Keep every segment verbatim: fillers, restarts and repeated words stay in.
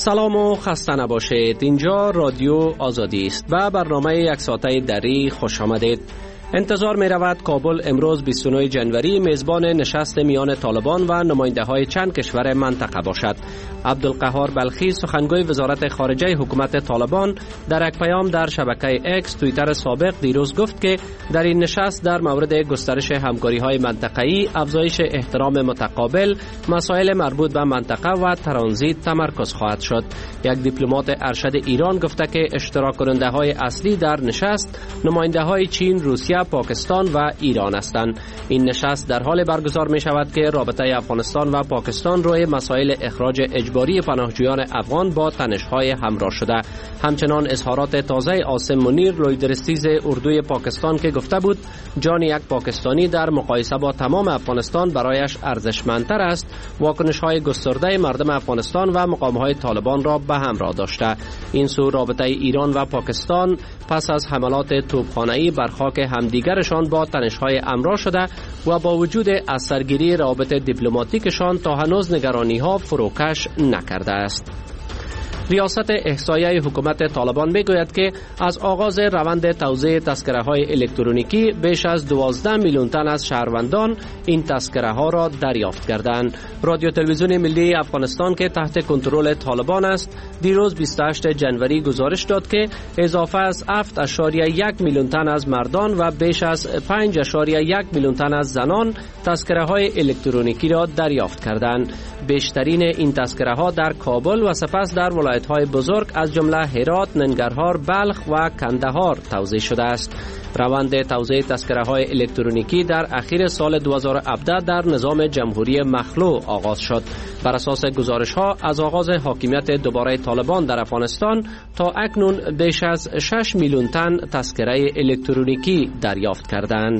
سلام و خسته نباشید. اینجا رادیو آزادی است و برنامه یک ساعته دری خوش آمدید. انتظار می رود کابل امروز بیست و نه جنوری میزبان نشست میان طالبان و نماینده های چند کشور منطقه باشد. عبدالقهار بلخی سخنگوی وزارت خارجه حکومت طالبان در یک پیام در شبکه اکس توییتر سابق دیروز گفت که در این نشست در مورد گسترش همکاری های منطقه‌ای، افزایش احترام متقابل، مسائل مربوط به منطقه و ترانزیت تمرکز خواهد شد. یک دیپلمات ارشد ایران گفته که اشتراک کننده های اصلی در نشست نماینده های چین، روسیه، پاکستان و ایران هستند. این نشست در حال برگزار می شود که رابطه افغانستان و پاکستان روی مسائل اخراج اجباری پناهجویان افغان با تنش‌های همراه شده. همچنان اظهارات تازه عاصم منیر، لویدرستیز اردوی پاکستان که گفته بود جان یک پاکستانی در مقایسه با تمام افغانستان برایش ارزشمندتر است، واکنش‌های گسترده مردم افغانستان و مقام‌های طالبان را به همراه داشته. این سو رابطه ایران و پاکستان پس از حملات توپخانه‌ای بر خاک همدیگرشان با تنش‌های همراه شده و با وجود از سرگیری روابط دیپلماتیکشان تا هنوز نگرانی‌ها فروکش نکرده است. ریاست احصایه حکومت طالبان میگوید که از آغاز روند توزیع تذکره‌های الکترونیکی بیش از دوازده میلیون تن از شهروندان این تذکره‌ها را دریافت کردند. رادیو تلویزیون ملی افغانستان که تحت کنترل طالبان است دیروز بیست و هشتم جنوری گزارش داد که اضافه از هفت اشاری یک میلیون تن از مردان و بیش از پنج اشاری یک میلیون تن از زنان تذکره‌های الکترونیکی را دریافت کردند. بیشترین این تذکره‌ها در کابل و سپس در ولایت‌های بزرگ از جمله هرات، ننگرهار، بلخ و کندهار توزیع شده است. روند توزیع تذکره‌های الکترونیکی در اخیر سال دو هزار و هفده در نظام جمهوری مخلوع آغاز شد. بر اساس گزارش‌ها از آغاز حاکمیت دوباره طالبان در افغانستان تا اکنون بیش از شش میلیون تن تذکره الکترونیکی دریافت کردند.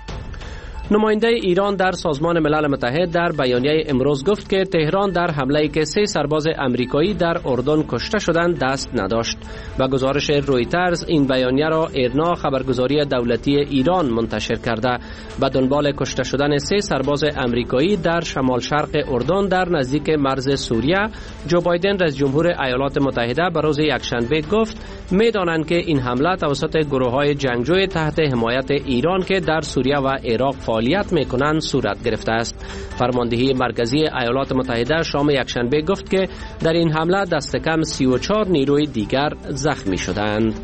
نماینده ایران در سازمان ملل متحد در بیانیه امروز گفت که تهران در حمله‌ای که سه سرباز امریکایی در اردن کشته شدند دست نداشت. و گزارش رویترز این بیانیه را ایرنا خبرگزاری دولتی ایران منتشر کرده. به دنبال کشته شدن سه سرباز امریکایی در شمال شرق اردن در نزدیک مرز سوریه، جو بایدن رئیس جمهور ایالات متحده به روز یکشنبه گفت می‌دانند که این حمله توسط گروه‌های جنگجوی تحت حمایت ایران که در سوریه و عراق فعالیت میکنند صورت گرفته است. فرماندهی مرکزی ایالات متحده شام یکشنبه گفت که در این حمله دست کم سی و چهار نیروی دیگر زخمی شدند.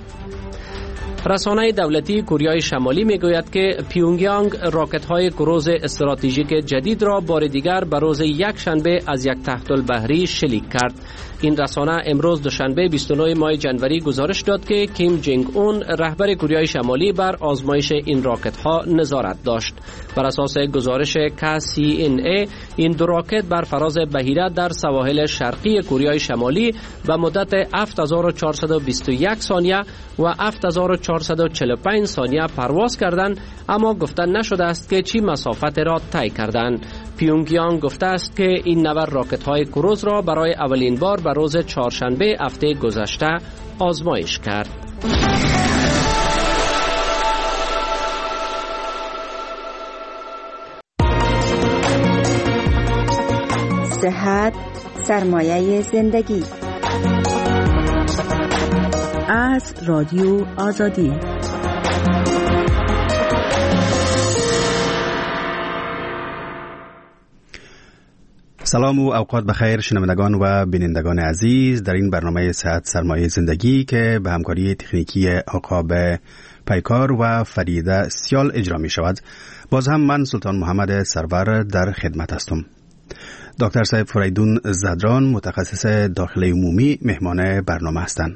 رسانه دولتی کره شمالی میگوید که پیونگیانگ راکت‌های کروز استراتژیک جدید را بار دیگر به روز یکشنبه از یک تحت البحری شلیک کرد. این رسانه امروز دوشنبه بیست و نه ماه جنوری گزارش داد که کیم جنگ اون رهبر کره شمالی بر آزمایش این راکت‌ها نظارت داشت. بر اساس گزارش کی سی ان ای این دو راکت بر فراز بحیره در سواحل شرقی کره شمالی به مدت هفت هزار و چهارصد و بیست و یک ثانیه و هفت هزار و چهارصد و چهل و پنج ثانیه پرواز کردند، اما گفته نشده است که چی مسافت را طی کردند. پیونگیانگ گفته است که این نوع راکت‌های کروز را برای اولین بار به روز چهارشنبه هفته گذشته آزمایش کرد. صحت سرمایه زندگی از رادیو آزادی. سلام و اوقات بخیر شنوندگان و بینندگان عزیز. در این برنامه صحت سرمایه زندگی که به همکاری تکنیکی عقاب پیکار و فریده سیال اجرا می شود، باز هم من سلطان محمد سرور در خدمت هستم. دکتر صاحب فریدون زدران متخصص داخل عمومی مهمان برنامه هستند.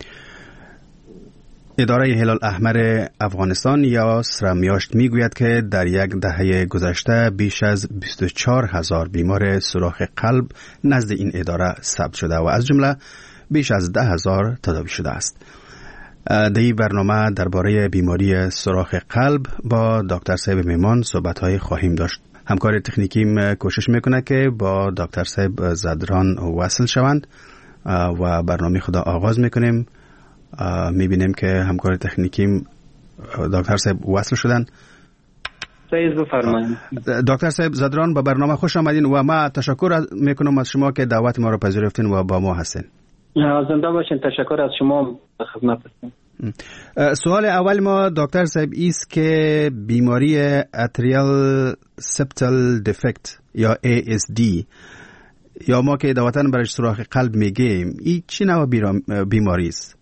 اداره هلال احمر افغانستان یا سرمیاشت میگوید که در یک دهه گذشته بیش از بیست و چهار هزار بیمار سوراخ قلب نزد این اداره ثبت شده و از جمله بیش از ده هزار تداوی شده است. در این برنامه درباره بیماری سوراخ قلب با دکتر صاحب میمان صحبت‌های خواهیم داشت. همکار تکنیکیم کوشش میکنه که با دکتر صاحب زدران وصل شوند و برنامه خدا آغاز میکنیم. میبینیم که همکار تکنیکیم دکتر صاحب وصل شدن. سعید بفرمایید. دکتر صاحب زدران به برنامه خوش آمدین و ما تشکر میکنم از شما که دعوت ما رو پذیرفتین و با ما هستین. زنده باشین. تشکر از شما. خدمت هستم. سوال اول ما دکتر صاحب ایست که بیماری اتریال سپتال دفکت یا ای اس دی یا ما که در وطن برش سوراخ قلب میگیم، این چی نوع بیماری است؟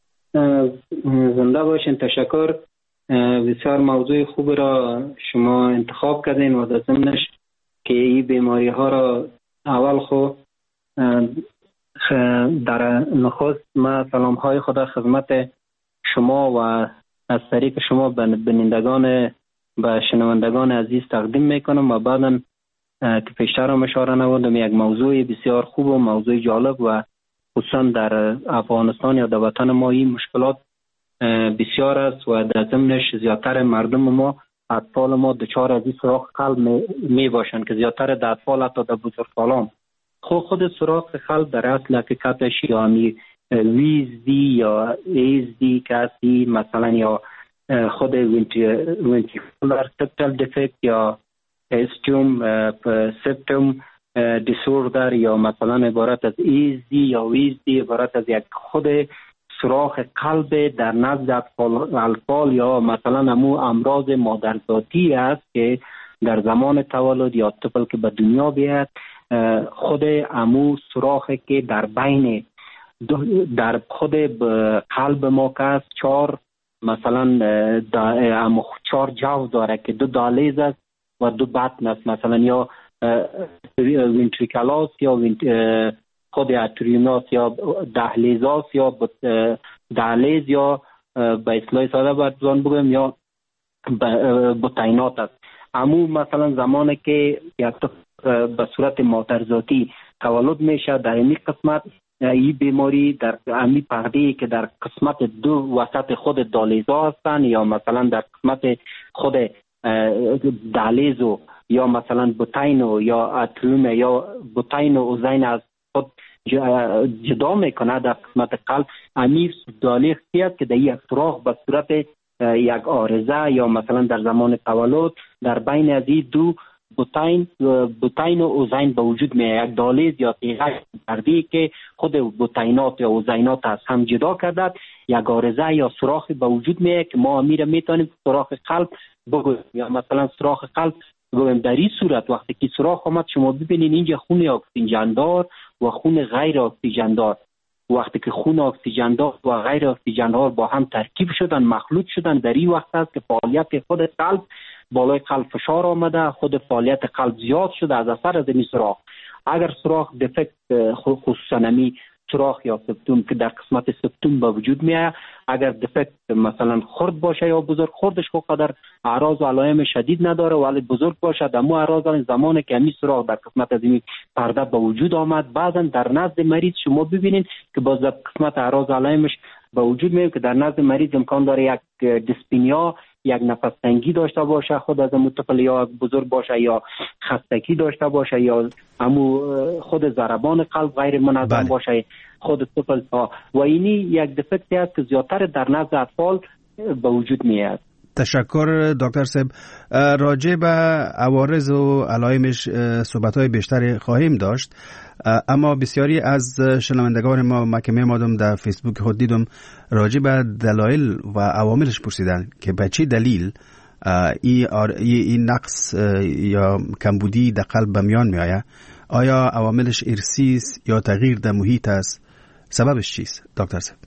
زنده باشین. تشکر. بسیار موضوع خوب را شما انتخاب کردین و در ضمنش که این بیماری ها را اول خود در نخست ما سلام های خدا خدمت شما و از طریق شما به بینندگان و شنوندگان عزیز تقدیم میکنم و بعدا که پیشتر هم اشاره نمودم یک موضوع بسیار خوب و موضوع جالب و خصوصا در افغانستان یا در وطن ما این مشکلات بسیار است و در ضمنش زیادتر مردم ما اطفال ما دچار از این سوراخ قلب می باشند که زیادتر در اطفال حتی در بزرگسالان. خود خود سوراخ قلب در اصل حقیقتش یا می ویزدی یا ایزدی کسی مثلا یا خود ونتریکولار سپتال دفکت یا استیوم سپتوم دیسوردر یا مثلا عبارت از ایزدی یا ویزدی عبارت از یک خود سوراخ قلب در نزد اطفال یا مثلا امو امراض مادرزادی است که در زمان تولد یا طفل که به دنیا بیاد خود امو سوراخی که در بین در خود قلب ما که است چهار مثلا امو چهار جو داره که دو دهلیز است و دو بطن است، مثلا یا ونتریکولاس یا خود اتریوماس یا دهلیزاس یا دهلیز یا به اصطلاح ساده باید بگم یا بطینات است. امو مثلا زمانی که یک به صورت مادرزادی تولد میشه در این قسمت این بیماری در امی پرده‌ای که در قسمت دو وسط خود دهلیزا هستن یا مثلا در قسمت خود دهلیزو یا مثلا بطینو یا اتریوم یا بطینو اوزین از خود جدا میکنه در قسمت قلب. امی دهلیز است که در یک سوراخ به صورت یک آرزه یا مثلا در زمان تولد در بین از این دو بطین بطین و اوزین به وجود میاد. یک دهلیز یا تیغه پرده‌ای که خود بطینات یا اوزینات از هم جدا کرده یک آرزه یا سوراخی به وجود میاد که ما امیر میتونیم سوراخ قلب بگویم یا مثلا سوراخ قلب بگویم. در این صورت وقتی که سوراخ آمد شما ببینید اینجا خون اکسیژن دار و خون غیر اکسیژن دار، وقتی که خون اکسیژن دار و غیر اکسیژن دار با هم ترکیب شدن مخلوط شدن در این وقت است که فعالیت خود قلب بالای قلب فشار آمده، خود فعالیت قلب زیاد شده از اثر از این سوراخ. اگر سوراخ دفکت خصوصا نمی سوراخ یا سپتوم که در قسمت سپتوم به وجود میاد، اگر دفکت مثلا خرد باشه یا بزرگ، خردش خود قدر اعراض و علائم شدید نداره ولی بزرگ باشه دمو اعراض زمانی که همین سوراخ در قسمت از این پرده به وجود آمد بعضا در نزد مریض شما ببینید که باز در قسمت اعراض علائمش به وجود میاد که در نزد مریض امکان داره یک دیسپنیا یک نفس تنگی داشته باشه خود از مطفل یا بزرگ باشه یا خستگی داشته باشه یا امو خود ضربان قلب غیر منظم بله. باشه خود طفل ها و اینی یک دفکتی است که زیادتر در نزد اطفال به وجود میاد. تشکر دکتر صاحب. راجع به عوارض و علائمش صحبت‌های بیشتری خواهیم داشت، اما بسیاری از شنوندگان ما ما که می‌آمدم در فیسبوک خود دیدم راجع به دلایل و عواملش پرسیدن که به چه دلیل این این نقص یا کمبودی در قلب به میان میآید. آیا عواملش ارثی است یا تغییر در محیط است؟ سببش چیست دکتر صاحب؟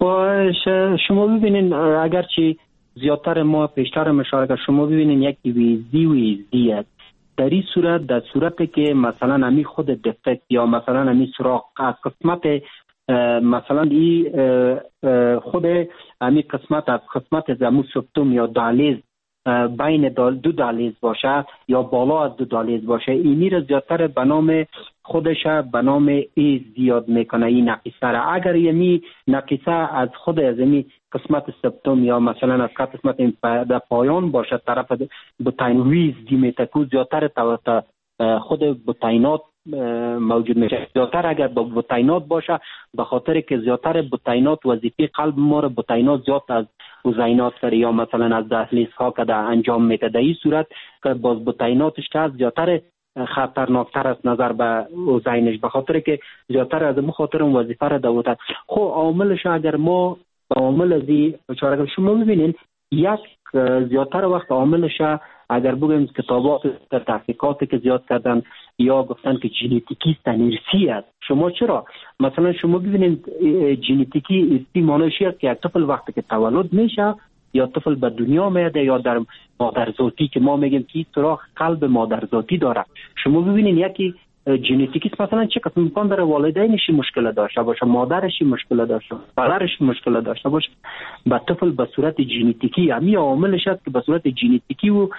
شما ببینید اگرچه زیادتر ما پیشتر اشاره کردم شما ببینید یک ویزدی ویزدی است. در این صورت در صورتی که مثلا امی خود دفکت یا مثلا امی سوراخ از قسمت مثلا این خود امی قسمت از قسمت زمو سپتوم یا دهلیز بین دو دهلیز باشه یا بالا از دو دهلیز باشه اینی را زیادتر به نام خودش به نام ایز زیاد میکنه این نقیصه را. اگر یمی نقیصه از خود از یمی قسمت سپتوم یا مثلا از قسمت در پایان باشه طرف بطین ویز دیمیتکو زیادتر تا خود بطینات موجود میشه. زیادتر اگر با بطینات باشه به خاطر که زیادتر بطینات وظیفه قلب ما رو بطینات زیاد از اوزینات سر یا مثلا از دهلیز ها که انجام میده. در این صورت که باز بطیناتش که زیادتر خطرناکتر از نظر به اوزینش، به خاطر که زیادتر از اون خاطر اون وظیفه را دوتر. خب عاملش اگر ما به عامل ازی چاره شما ببینین، یک زیادتر وقت عاملش اگر بگیم کتابات در تحقیقاتی که زیاد کردن یا گفتن که ژنتیکی ارثی است. شما چرا مثلا شما ببینید ژنتیکی ارثی معنیش است که یک طفل وقتی که تولد میشه یا طفل به دنیا میاد یا در مادرزادی که ما میگیم که سوراخ قلب مادرزادی داره، شما ببینید یکی ژنتیکی مثلا چه قسم امکان داره والدینش مشکل داشته باشه، مادرش مشکل داشته باشه، پدرش مشکل داشته باشه، با طفل به صورت ژنتیکی همین عاملش است که به صورت ژنتیکی و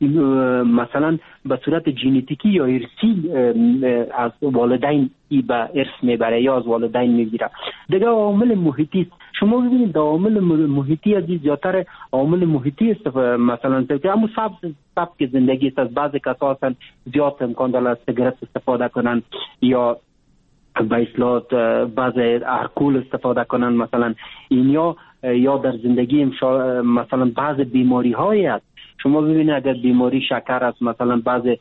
مثلا به صورت ژنتیکی یا ارثی از والدین به ارث میبره یا از والدین میگیره. دیگه عامل محیطی، شما ببینید عامل محیطی از زیادتر عامل محیطی است. مثلا که همون سبک سبک زندگی است. از بعضی کسا هستن زیاد امکان داره سیگارت استفاده کنن یا به اصطلاح بعضی الکل استفاده کنن، مثلا این یا یا در زندگی مثلا بعضی بیماری هایی است. شما ببینید اگر بیماری شکر است، مثلا بعضی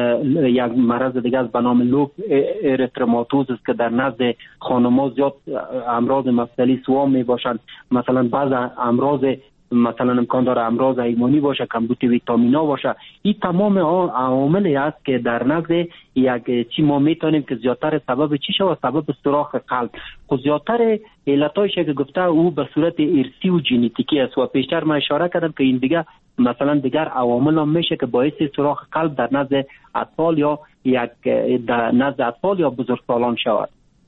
یک مرض دیگه از به نام لوپ اریتروماتوز است که در نزد خانم‌ها زیاد امراض مفصلی سوام می باشند. مثلا بعض امراض مثلا امکان داره امراض ایمانی باشه، کمبود ویتامینا باشه. این تمام عواملی است که در نزد یک چی ما میتونیم که زیادتر سبب چی شود، سبب سوراخ قلب. خود زیادتر علتایش که گفته او به صورت ارثی و ژنتیکی است و پیشتر من اشاره کردم که این دیگه مثلا دیگر عوامل هم میشه که باعث سوراخ قلب در نزد اطفال یا یک در نزد اطفال یا بزرگسالان شود.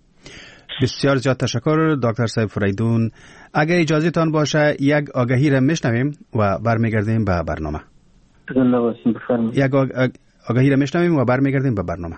بسیار زیاد تشکر دکتر صاحب فریدون. اگر اجازه تان باشه یک آگهی را میشنویم و برمیگردیم به برنامه. زنده باشین، بفرمایید. یک آگهی را میشنویم و برمیگردیم به برنامه.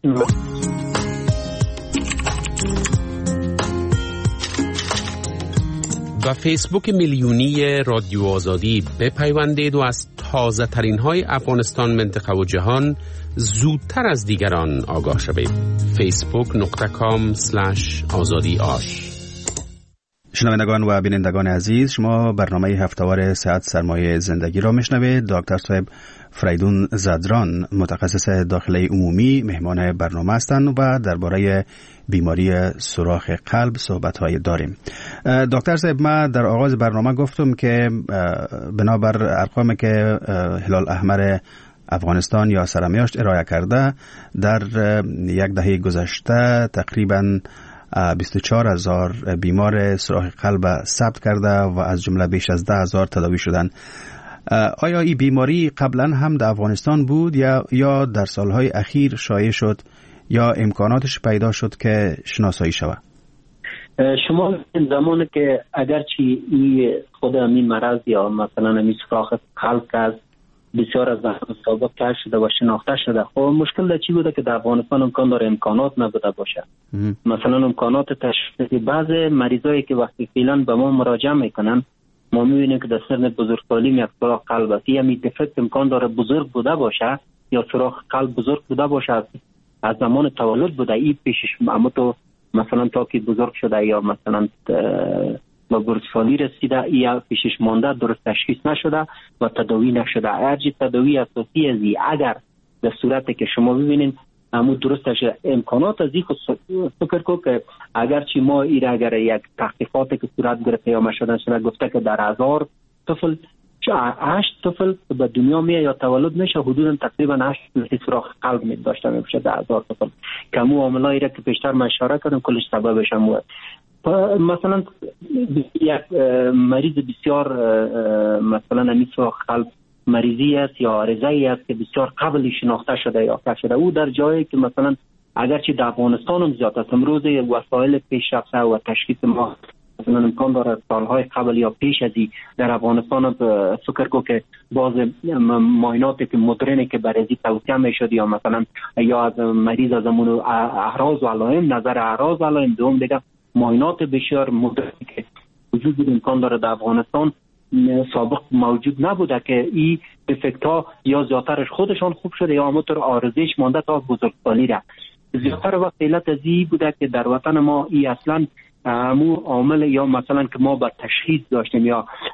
و فیسبوک میلیونی رادیو آزادی بپیوندید و از تازه ترین های افغانستان، منطقه و جهان زودتر از دیگران آگاه شوید. فیسبوک نقطه کام سلش آزادی آش. شنوندگان و بینندگان عزیز، شما برنامه هفته‌وار صحت سرمایه زندگی را میشنوید. دکتر صاحب فریدون زدران متخصص داخله عمومی مهمان برنامه هستند و درباره بیماری سوراخ قلب صحبت‌های داریم. دکتر صاحب، ما در آغاز برنامه گفتم که بنابر ارقامی که هلال احمر افغانستان یا سرمیاشت ارائه کرده، در یک دهه گذشته تقریباً بیست و چهار هزار بیمار سوراخ قلب ثبت کرده و از جمله بیش از ده هزار تداوی شدن. آیا این بیماری قبلا هم در افغانستان بود یا یا در سالهای اخیر شایع شد یا امکاناتش پیدا شد که شناسایی شود؟ شما این زمانی که اگرچه این خود همین مرض یا مثلا همین سوراخ قلب که از بسیار از سابق کشف شده و شناخته شده، خب مشکل در چی بوده که در افغانستان امکان داره امکانات نبوده باشه. مثلا امکانات تشخیص بعض مریضایی که وقتی فعلا به ما مراجعه میکنن، ما میبینیم که در سن بزرگسالی یک سوراخ قلب است. یعنی دفعت امکان داره بزرگ بوده باشه یا سوراخ قلب بزرگ بوده باشه، از, از زمان تولد بوده. این پیشش اما تو مثلا تا که بزرگ شده یا مثلا با بزرگسالی رسیده، یا پیشش مانده، درست تشخیص نشده و تداوی نشده. هرچی تداوی اساسی ازی اگر در صورتی که شما ببینید همون درست شده، امکانات از این خود فکر کو که اگرچه ما این اگر یک تحقیقاتی که صورت گرفته یا مشاهده شده گفته که در هزار طفل هشت طفل به دنیا میاد یا تولد میشه، حدودا تقریبا هشت سوراخ قلب می داشته میشه در هزار طفل. که همون عاملایی را که پیشتر من اشاره کردم کلش سببش هم بود. مثلا یک مریض بسیار مثلا همین سوراخ قلب مریضی است یا عارضه‌ای است که بسیار قبل شناخته شده یا کشف شده، او در جایی که مثلا اگرچه در افغانستان هم زیاد است، امروز وسایل پیشرفته و تشخیص ما مثلا امکان داره سالهای قبل یا پیش از این در افغانستان فکر کو که باز معایناتی که مدرنی که برای این توصیه میشد یا مثلا یا از مریض از امون اعراض و علائم، نظر اعراض و علائم، دوم دیگه معاینات بسیار مدرنی که وجود امکان داره در افغانستان سابق موجود نبوده که این افکت ها یا زیادترش خودشان خوب شده یا همونطور آرزش مانده تا بزرگسالی را. زیادتر وقت علت از این بوده که در وطن ما این اصلا همون عامل یا مثلا که ما با تشخیص داشتیم یا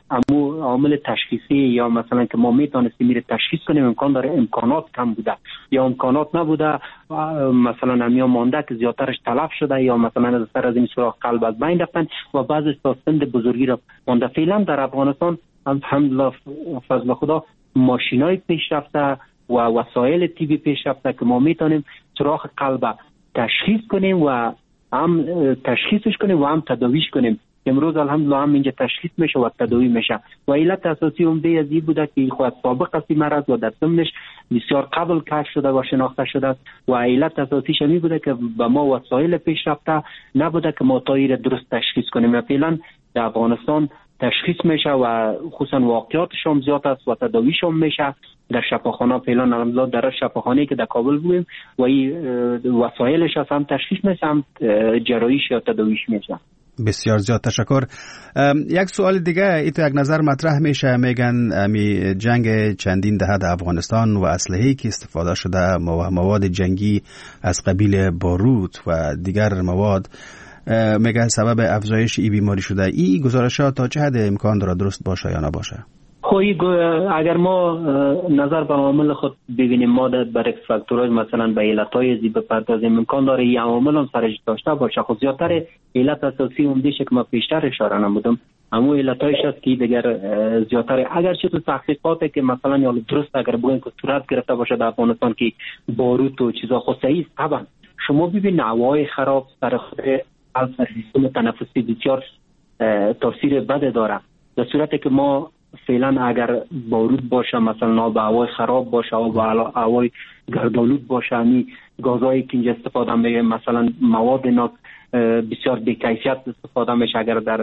امو عامل تشخیصی یا مثلا که ما میتونستیم میره تشخیص کنیم امکان داره امکانات کم بوده یا امکانات نبوده، مثلا همیا مانده که زیادترش تلف شده یا مثلا از سر از این سوراخ قلب از بین رفتن و بعضی تا سند بزرگی را مانده. فعلا در افغانستان الحمدلله فضل خدا ماشینای پیشرفته و وسایل طبی پیشرفته که ما میتونیم سوراخ قلب تشخیص کنیم و هم تشخیصش کنیم و هم تداویش کنیم. امروز الحمدلله هم اینجا تشخیص میشه و تداوی میشه و علت اساسی عمده از این بوده که خود سابق است مرض و در ضمنش بسیار قبل کشف شده و شناخته شده و علت اساسیش این بوده که به ما وسایل پیشرفته نبوده که ما تا این درست تشخیص کنیم. و فعلا در افغانستان تشخیص میشه و خصوصا واقعیاتش هم زیاد است و تداویش هم میشه در شفاخانه. فعلا الحمدلله در شفاخانه که در کابل بودیم و این وسایلش هم تشخیص میشه هم جراحیش یا تداویش میشه. بسیار زیاد تشکر. یک سوال دیگه ایتو یک نظر مطرح میشه، میگن می جنگ چندین دهه در افغانستان و اسلحه‌ای که استفاده شده مواد جنگی از قبیل باروت و دیگر مواد میگن سبب افزایش این بیماری شده. این گزارشات تا چه حد امکان داره درست باشه یا نباشه؟ خوی اگر ما نظر به عوامل خود ببینیم ما در ریسک فاکتورهای مثلا به علتهای زی بپردازیم امکان داره این عوامل هم سرش داشته باشه. خود زیادتر علت اساسی عمده‌اش که ما پیشتر اشاره نمودم اما علتایش است که دیگر زیادتر اگر چه تو تحقیقاتی که مثلا یا درست اگر بگویم که صورت گرفته باشه در افغانستان که باروت و چیزا خود صحیح است. طبعا شما ببین هوای خراب سر خود سیستم تنفسی بسیار تاثیر بد داره. در صورتی که ما فعلا اگر بارود باشه مثلا با هوای خراب باشه و با هوای گردآلود باشه همین گازایی که اینجا استفاده میشه مثلا مواد ناک بسیار بی‌کیفیت استفاده میشه اگر در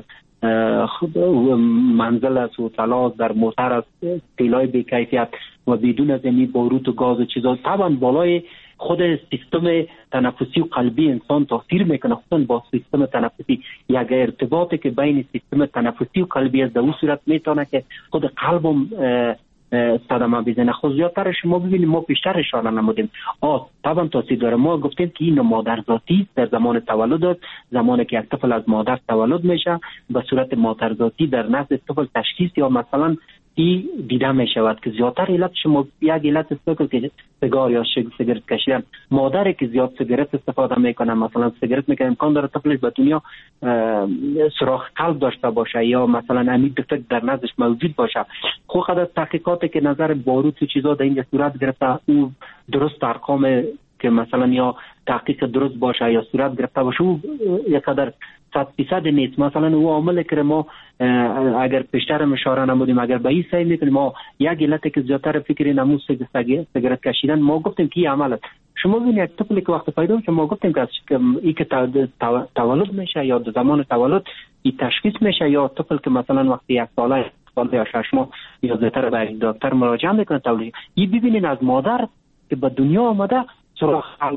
منزل است و تلاش در موتر است تیلای بی‌کیفیت و بدون از این بارود و گاز و چیزا طبعا بالای خود سیستم تنفسی و قلبی انسان تاثیر میکنه. خصوصا با سیستم تنفسی یک ارتباطی که بین سیستم تنفسی و قلبی است در اون صورت میتونه که خود قلبم صدمه بزنه. خود زیادتر شما ببینید ما پیشتر اشاره نمودیم آه طبعا تاثیر داره. ما گفتیم که این مادرزادی در زمان تولد است، زمانی که یک طفل از مادر تولد میشه به صورت مادرزادی در نزد طفل تشخیص یا مثلا ای دیده می شود که زیادتر علت شما یک علت است که سیگار یا سیگارت کشیدن. مادری که زیاد سیگارت استفاده میکنه مثلا سیگارت میکنه امکان داره طفلش به دنیا سوراخ قلب داشته باشه یا مثلا امید دفک در نزدش موجود باشه. خود از تحقیقاتی که نظر باروت و چیزا در اینجا صورت گرفته او درست ارقام که مثلا یا تحقیق درست باشه یا صورت گرفته باشه او یک قدر صد فیصد نیست. مثلا او عامل که ما اگر پیشتر اشاره نمودیم اگر به این سعی میکنیم ما یک علت که زیادتر فکر نمود سیگارت کشیدن ما گفتیم که این عمل است. شما ببینید یک طفلی که وقت پیدا میشه ما گفتیم که این که تولد میشه یا زمان تولد این تشخیص میشه یا طفل که مثلا وقتی یک ساله یا شش ماه یا زیادتر به دکتر مراجعه میکنه تولد این ببینید از مادر که به دنیا آمده سوراخ قلب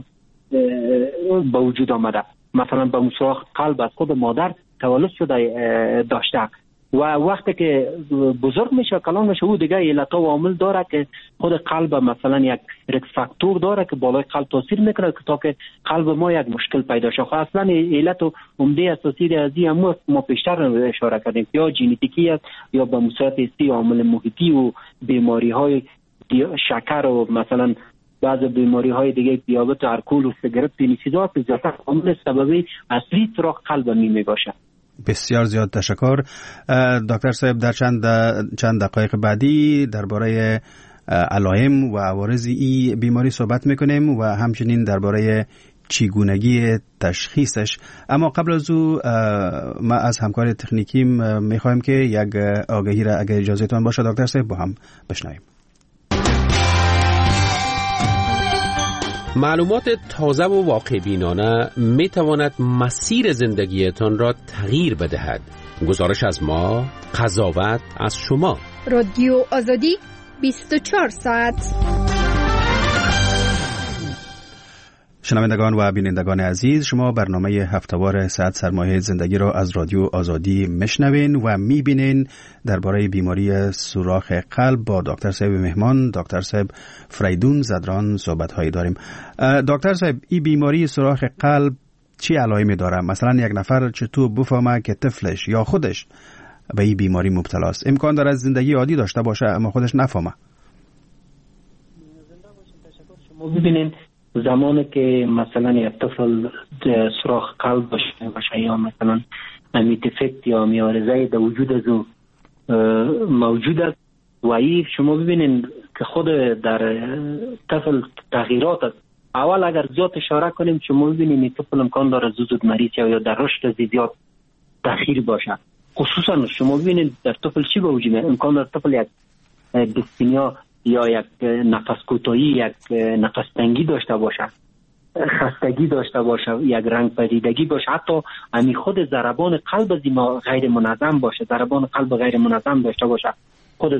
به وجود آمده مثلا به سوراخ قلب از خود مادر تولد شده داشته و وقتی که بزرگ میشه کلان میشه او دیگه علتها و عامل داره که خود قلب مثلا یک ریسک فاکتور داره که بالای قلب تاثیر میکنه که تا که قلب ما یک مشکل پیدا شه. اصلا علت و عمده اساسی از این ما پیشتر اشاره کردیم یا ژنتیکی است یا به مصورت استی عامل محیطی و بیماری های شکر و مثلا بعض بیماری های دیگه دیابت و الکل و سیگارت پینیسیدا که زیادتر عامل سببی اصلی سوراخ قلب می می باشه. بسیار زیاد تشکر دکتر صاحب. در چند چند دقایق بعدی درباره علائم و عوارض این بیماری صحبت میکنیم و همچنین درباره چگونگی تشخیصش. اما قبل از او ما از همکار تکنیکیم میخوایم که یک آگهی را اگر اجازهتون باشه دکتر صاحب با هم بشنویم. معلومات تازه و واقع بینانه می تواند مسیر زندگیتان را تغییر بدهد. گزارش از ما، قضاوت از شما. رادیو آزادی بیست و چهار ساعت. شنوندگان و بینندگان عزیز، شما برنامه هفته‌وار صحت سرمایه زندگی را از رادیو آزادی میشنوین و میبینین. درباره بیماری سوراخ قلب با دکتر صاحب مهمان دکتر صاحب فریدون زدران صحبت هایی داریم. دکتر صاحب این بیماری سوراخ قلب چی علائمی داره؟ مثلا یک نفر چطور بفهمه که طفلش یا خودش به این بیماری مبتلا است. امکان داره زندگی عادی داشته باشه اما خودش نفهمه. شما ببینید زمانی که مثلا یک طفل سوراخ قلب باشه یا مثلا دیفکت یا میارزه در وجود از موجود است و این شما ببینید که خود در طفل تغییرات است. اول اگر زیاد اشاره کنیم شما ببینید این طفل امکان داره زود مریض یا در رشد زیاد تأخیر باشه. خصوصا شما ببینید در طفل چی به وجود میاد؟ امکان داره طفل یک دیسپنیا یا یک نفس کوتاهی، یک نفس تنگی داشته باشه، خستگی داشته باشه، یک رنگ پریدگی باشه، حتی امی خود ضربان قلب از ما غیر منظم باشه، ضربان قلب غیر منظم داشته باشه، خود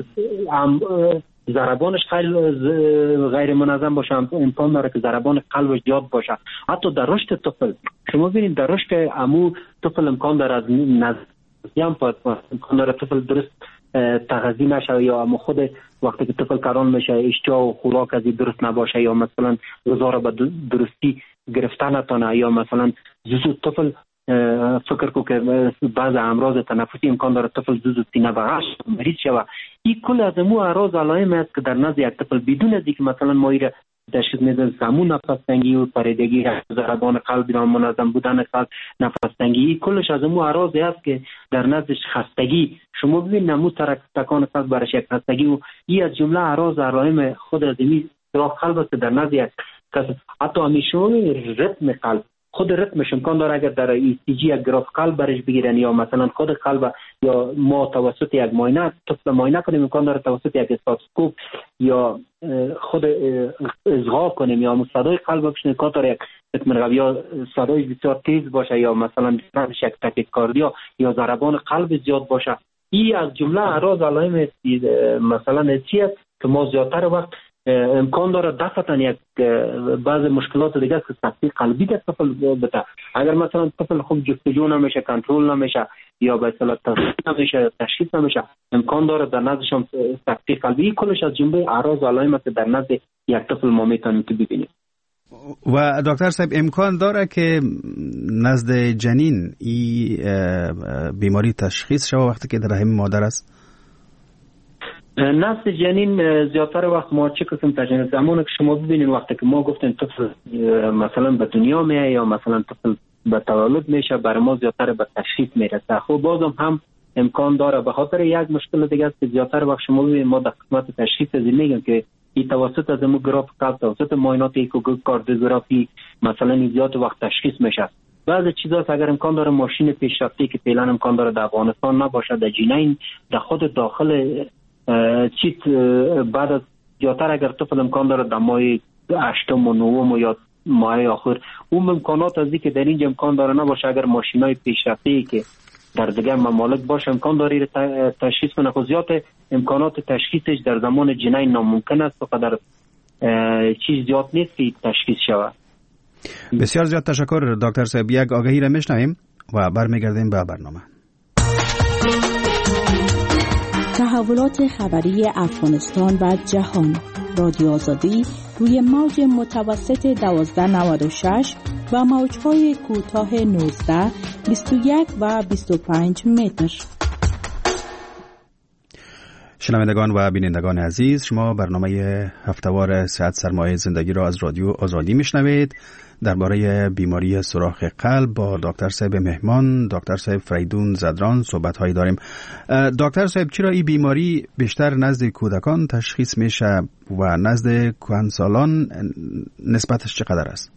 ضربانش غیر منظم باشه، امکان داره که ضربان قلبش زیاد باشه. حتی در رشد طفل شما ببینید در رشد عمو طفل امکان داره از نزدیم پاس امکان داره طفل درست تغذیه نشه یا اما خود وقتی که طفل کاران میشه اشتها و خوراک از درست نباشه یا مثلا غذا را به درستی گرفتن نتونه یا مثلا زود طفل فکر کو که بعض امراض تنفسی امکان داره طفل زود سینه بغش مریض شوه. این کل از امو اعراض علائم است که در نزد یک طفل بدون از اینکه مثلا ما ایره تشخیص میدن زمون نفس تنگی و پریدگی، ضربان قلب نامنظم بودن قلب، نفس تنگی، کلش از امو اعراض است که در نزدش خستگی شما ببین نمو ترک تکان قلب برش یک خستگی و این از جمله اعراض علائم خود از این سوراخ قلب است در نزد یک کس. حتی همیشه ریتم قلب خود ریتمش امکان داره اگر در ای سی جی یک گراف قلب برش بگیرن یا مثلا خود قلب یا ما توسط یک معاینه طفل معاینه کنیم امکان داره توسط یک استاتوسکوپ یا خود اصغا کنیم یا صدای قلب بشنویم امکان داره یک ریتم قلب یا صدایش بسیار تیز باشه یا مثلا یک تاکیکاردیا یا ضربان قلب زیاد باشه. این از جمله اعراض علائم مثلا چی است که ما زیادتر وقت امکان داره دفعتاً یک بعض مشکلات دیگه که سکته قلبی در طفل بده. اگر مثلا طفل خوب جستجو نمیشه، کنترل نمیشه یا به اصطلاح تشخیص نمیشه، تشخیص نمیشه امکان داره در نزدش هم سکته قلبی. کلش از جمله اعراض علائم که در نزد یک طفل ما میتونیم که ببینیم. و دکتر صاحب امکان داره که نزد جنین این بیماری تشخیص شود وقتی که در رحم مادر است؟ نسل جنین زیادتر وقت ما چه قسم تشخیص زمانی که شما ببینید وقتی که ما گفتیم طفل مثلا به دنیا میاد یا مثلا طفل به تولد میشه برای ما زیادتر به تشخیص میرسه. خب بازم هم امکان داره به خاطر یک مشکل دیگه است که زیادتر وقت شما ببینید ما در قسمت تشخیص از میگم که این توسط از اموگراف قلب توسط معاینات ایکوکاردیوگرافی مثلا زیاد وقت تشخیص میشه. بعضی چیزا اگر امکان داره ماشین پیشرفته که فعلا امکان داره در افغانستان نباشه در جنین در خود داخل چیت بعد از زیادتر اگر طفل امکان داره در ماه هشتم و نهم یا ماه آخر اون امکانات از که در اینجا امکان داره نباشه اگر ماشینای پیشرفته‌ای که در دیگر ممالک باشه امکان داره تشخیص کنه. خود زیاد امکانات تشخیصش در زمان جنین ناممکن است و قدر چیز زیاد نیست که تشخیص شود. بسیار زیاد تشکر دکتر صاحب. یک آگهی را میشنویم و برمیگردیم به برنامه. تحولات خبری افغانستان و جهان. رادیو آزادی روی موج متوسط دوازده نود و شش و موج‌های کوتاه نوزده، بیست و یک و بیست و پنج متر. شنوندگان و بینندگان عزیز، شما برنامه هفته‌وار صحت سرمایه زندگی را از رادیو آزادی میشنوید. درباره بیماری سوراخ قلب با دکتر صاحب مهمان دکتر صاحب فریدون زدران صحبت‌هایی داریم. دکتر صاحب چرا این بیماری بیشتر نزد کودکان تشخیص میشه و نزد کهنسالان نسبتش چقدر است؟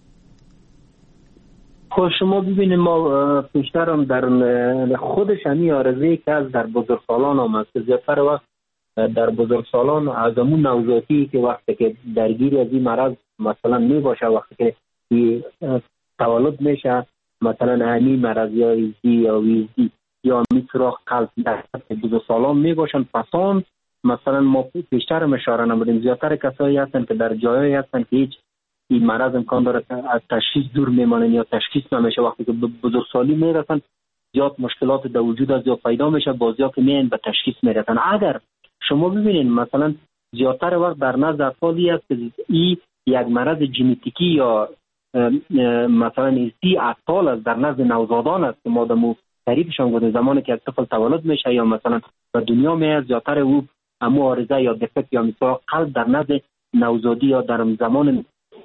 خب شما ببینید ما بیشتر هم در خودش همین آرزویی که از در بزرگسالان هم است. زیادتر وقت در بزرگسالان از همون نوزادی که وقتی که درگیر از این مرض مثلا می باشه وقتی که تولد میشه مثلا همین مرض یا ایزدی یا ویزدی یا سوراخ قلب در بزرگسالان می باشن پسان مثلا ما بیشتر هم اشاره نمودیم زیادتر کسایی هستن که در جایی هستن که هیچ این مرض امکان داره از تشخیص دور میمانن یا تشخیص نمیشه. وقتی که بزرگسالی میرسن زیاد مشکلات در وجود از یا پیدا میشه بازیا که میان به تشخیص میرسن. اگر شما ببینید مثلا زیادتر وقت در نزد افرادی است که این یک مرض ژنتیکی یا مثلا ایستی اطفال است در نزد نوزادان است که ما دمو تعریفشان گفتم، زمانی که طفل تولد میشه یا مثلا به دنیا میاد، زیاتر او امو عارضه یا دفکت یا مثلا قلب در نزد نوزادی یا در زمان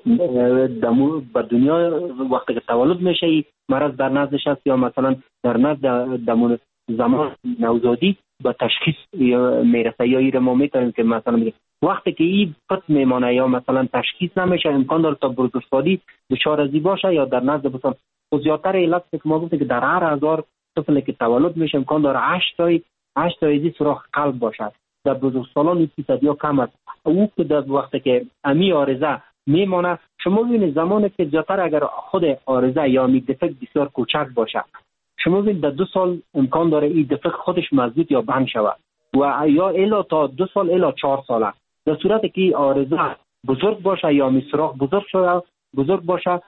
دمو به دنیا وقتی که تولد میشه مرض در نزدش است، یا مثلا در نزد دمون زمان نوزادی به تشخیص میرسه. یا این ما میتونیم که مثلا وقتی که این پت میمانه یا مثلا تشخیص نمیشه، امکان داره تا بزرگسالی دچار ازی باشه. یا در نزد مثلا زیاتر علت که ما گفتیم که در هر هزار طفلی که تولد میشه امکان داره هشت تای هشت تای ازی سوراخ قلب باشه. در بزرگسالان این فیصدی ها کم است. او که در وقتی که امی عارضه میمانه، شما ببینید زمانی که زیاتر اگر خود عارضه یا می دفک بسیار کوچک باشه، شما ببینید در دو سال امکان داره این دفک خودش مضبوط یا بند شود و یا الا تا دو سال الا چهار ساله. در صورتی که عارضه بزرگ باشه یا می سوراخ بزرگ شده بزرگ باشه،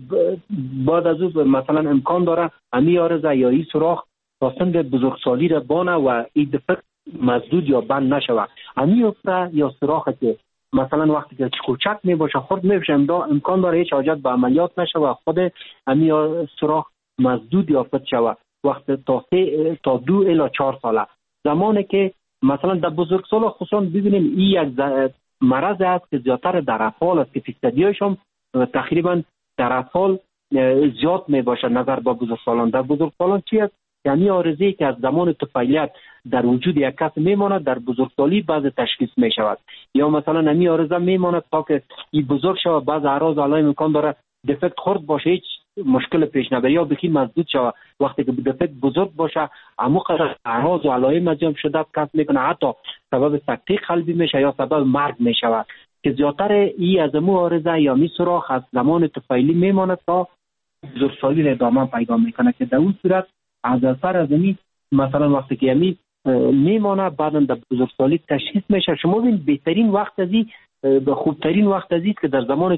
بعد از او مثلا امکان داره امی عارضه یا این سوراخ تا سن بزرگسالی را بانه و این دفک مسدود یا بند نشود. امی عارضه یا سوراخی که مثلا وقتی که کوچک می باشه خرد می بشه، امکان داره هیچ حاجت به عملیات نشه و خود امی سوراخ مسدود یافت شود وقت تا سه تا دو الی چهار ساله. زمانی که مثلا در بزرگسال خصوصا ببینیم این یک مرض است که زیاتر در اطفال است که فیصدیایشون تقریبا در اطفال زیاد می باشه نظر به بزرگسالان. در بزرگسالان چی است؟ یعنی عارضه‌ای که از زمان طفولیت در وجود یک کس میماند، در بزرگسالی بعض تشخیص می شود. یا مثلا نمی عارضه میماند تا که این بزرگ شود، بعض اعراض علائم امکان داره دفکت خرد باشه هیچ مشکل پیش نبره یا بخی مسدود شود. وقتی که دفکت بزرگ باشه عمو قدر اعراض و علائم از جمله شدت کس میکنه، حتی سبب سکته قلبی میشه یا سبب مرگ میشود که زیاتر ای از مو عارضه یا می سوراخ از زمان طفولی میماند تا بزرگسالی را ادامه پیدا میکنه که در اون صورت از اثر از این مثلا وقتی که یمی میمانه بعدا در بزرگسالی تشخیص میشه. شما ببینید بهترین وقت ازی به خوبترین وقت ازی که در زمان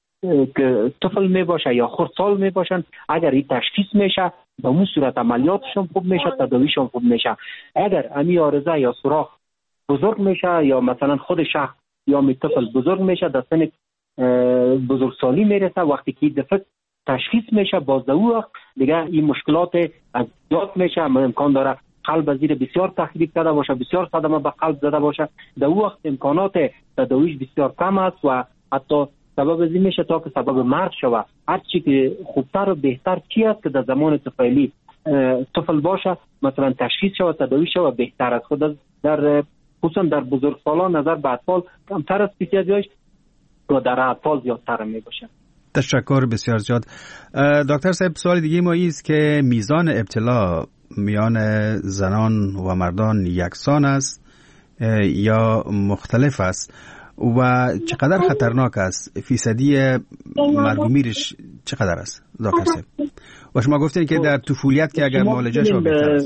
که طفل می باشه یا خردسال می باشن، اگر این تشخیص میشه به اون صورت عملیاتشون خوب میشه، تداویشون خوب میشه. اگر امی عارضه یا سوراخ بزرگ میشه یا مثلا خود شخص یا می طفل بزرگ میشه، در سن بزرگسالی میرسه، وقتی که دفعه تشخیص میشه باز در وقت دیگه این مشکلات از زیاد میشه، امکان داره قلب زیر بسیار تخریب کرده باشه، بسیار صدمه به قلب زده باشه. در وقت امکانات تداویش بسیار کم است و حتی سبب از این میشه تا که سبب مرگ شود. هر چی که خوبتر و بهتر چی است که در زمان طفولی طفل باشه مثلا تشخیص شود، تداوی شود بهتر است. خود در خصوصا در بزرگسالان نظر به اطفال کمتر است فیصدیش و در اطفال زیادتر می باشه. تشکر بسیار زیاد. دکتر صاحب، سوال دیگه ما است که میزان ابتلا میان زنان و مردان یکسان است یا مختلف است و چقدر خطرناک است؟ فیصدی مرگومیرش چقدر است دکتر صاحب؟ و شما گفتین که در طفولیت که اگر معالجه شود بهتر است.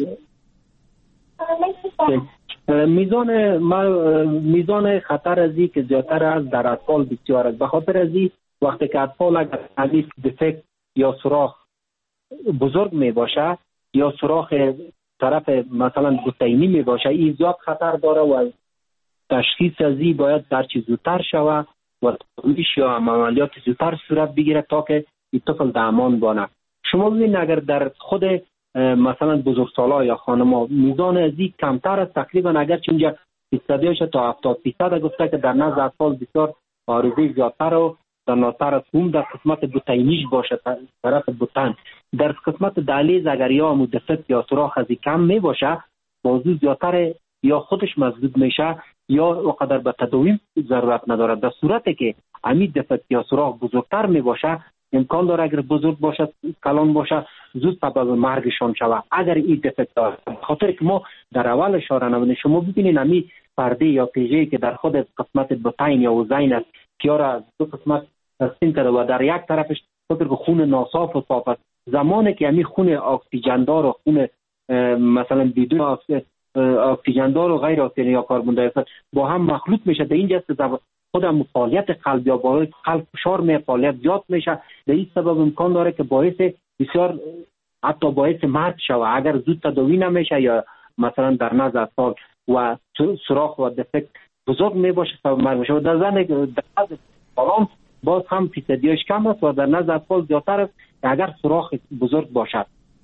میزان میزان خطر ازی که زیادتر از در اطفال بسیار است، به خاطر ازی وقتی که اطفال اگر حدیث دفکت یا سوراخ بزرگ می باشه یا سوراخ طرف مثلا بطینی می باشه، این زیاد خطر داره و تشخیص ازی باید در چیز زودتر شوه و تداویش یا عملیات زودتر صورت بگیره تا که این طفل در امان بانه. شما ببینید اگر در خود مثلا بزرگسالا یا خانما میزان ازی کمتر است، تقریبا اگر چونجا فیصدیش تا هفتاد فیصد گفته که در نزد اطفال بسیار عارضه زیادتر و در ناتر است، اون در قسمت بطینیش باشه طرف بطن. در قسمت دهلیز اگر یا مدفت یا سوراخ ازی کم می باشه بازو زیادتر یا خودش مسدود میشه یا وقدر به تداوی ضرورت نداره. در صورتی که امی دفت یا سوراخ بزرگتر می باشه امکان داره اگر بزرگ باشه کلان باشه زود سبب مرگشان شود اگر این دفت داره. خاطر که ما در اول اشاره نمونه شما ببینید امی پرده یا پیژه‌ای که در خود قسمت بطین یا وزین است که را دو قسمت تقسیم کرده و در یک طرفش خاطر که خون ناصاف و صاف است، زمانی که امی خون اکسیژن دار و خون مثلا بدون اکسیژن دار و غیر اکسیژن یا کربن دی اکساید با هم مخلوط میشه، در اینجا است خود فعالیت قلب یا باعث قلب فشار می فعالیت زیاد میشه. در این سبب امکان داره که باعث بسیار حتی باعث مرگ شود اگر زود تداوی نمیشه یا مثلا در نزد اطفال و سوراخ و دفکت بزرگ می باشه سبب مرگ میشه. و در زن در نزد بالام باز هم فیصدیش کم است و در نزد اطفال زیادتر است که اگر سوراخ بزرگ باشد.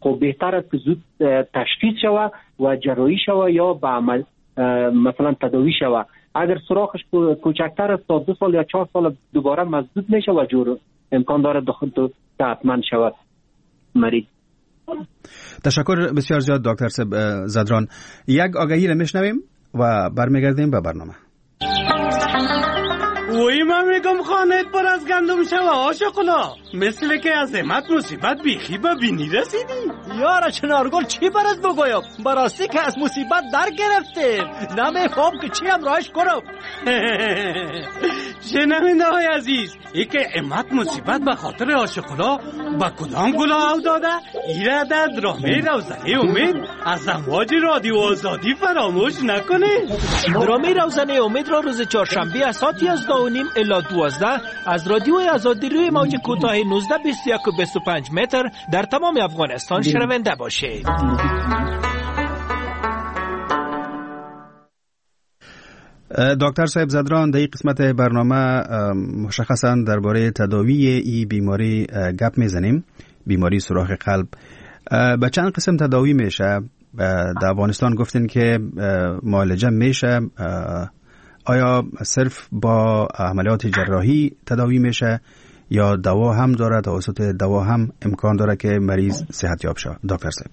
خب بهتر است که زود تشخیص شود و جراحی شود یا به عمل مثلا تداوی شود. اگر سوراخش کوچکتر است تا دو سال یا چهار سال دوباره مسدود میشه و جور امکان داره داخل تو حتما شود مریض. تشکر بسیار زیاد دکتر زدران. یک آگهی را میشنویم و برمیگردیم به برنامه. وی من میگم خانهت پر از گندم شوه آشقلا، مثل که از امت مصیبت بیخی به بینی رسیدی. یارا چنارگل چی برات بگویم؟ براستی که از مصیبت در گرفتیم، نمیفهم که چی هم راهش کنم. شنمینده های عزیز، ای که امت مصیبت به خاطر آشقلا با کدام گلا او داده؟ ایره در درامه روزنه امید از امواج رادیو آزادی فراموش نکنه. درامه روزنه امید را روز چهارشنبه از ساعت یازده و نیم الی دوازده از رادیو آزادی روی موج کوتاه نوزده بیست و یک و بیست و پنج متر در تمام افغانستان شنونده باشید. دکتر صاحب زدران، در این قسمت برنامه مشخصا درباره تداوی این بیماری گپ میزنیم، بیماری سوراخ قلب. به چند قسم تداوی میشه؟ در افغانستان گفتین که معالجه میشه، آیا صرف با عملیات جراحی تداوی میشه یا دوا هم داره، توسط دوا هم امکان داره که مریض صحت یاب شود؟ دکتر صاحب.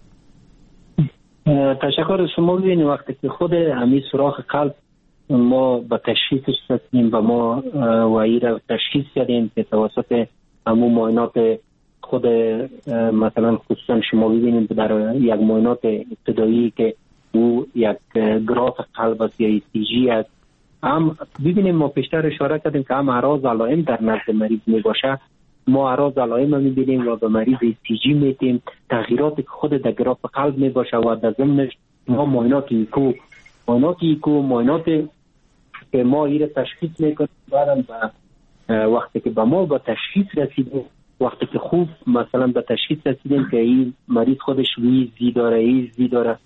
تشکر. شما ببینید وقتی که خود همین سوراخ قلب ما به تشخیصش رسیدیم و ما وعی را تشخیص کردیم که توسط همون معاینات خود مثلا خصوصا شما ببینید در یک معاینات ابتدایی که او یک گراف قلب است یا ای سی جی است، هم ببینیم ما پیشتر اشاره کردیم که هم اعراض علائم در نزد مریض می باشه، ما اعراض علائم می بینیم و به مریض ای سی جی میدیم، تغییراتی که خود در گراف قلب می باشه و در ضمنش ما معاینات ایکو معاینات ایکو معاینات که ما این تشخیص میکنیم. بعدم وقتی که به ما به تشخیص رسیدیم، وقتی که خوب مثلا به تشخیص رسیدیم که این مریض خودش ویزی داره، ایزی داره،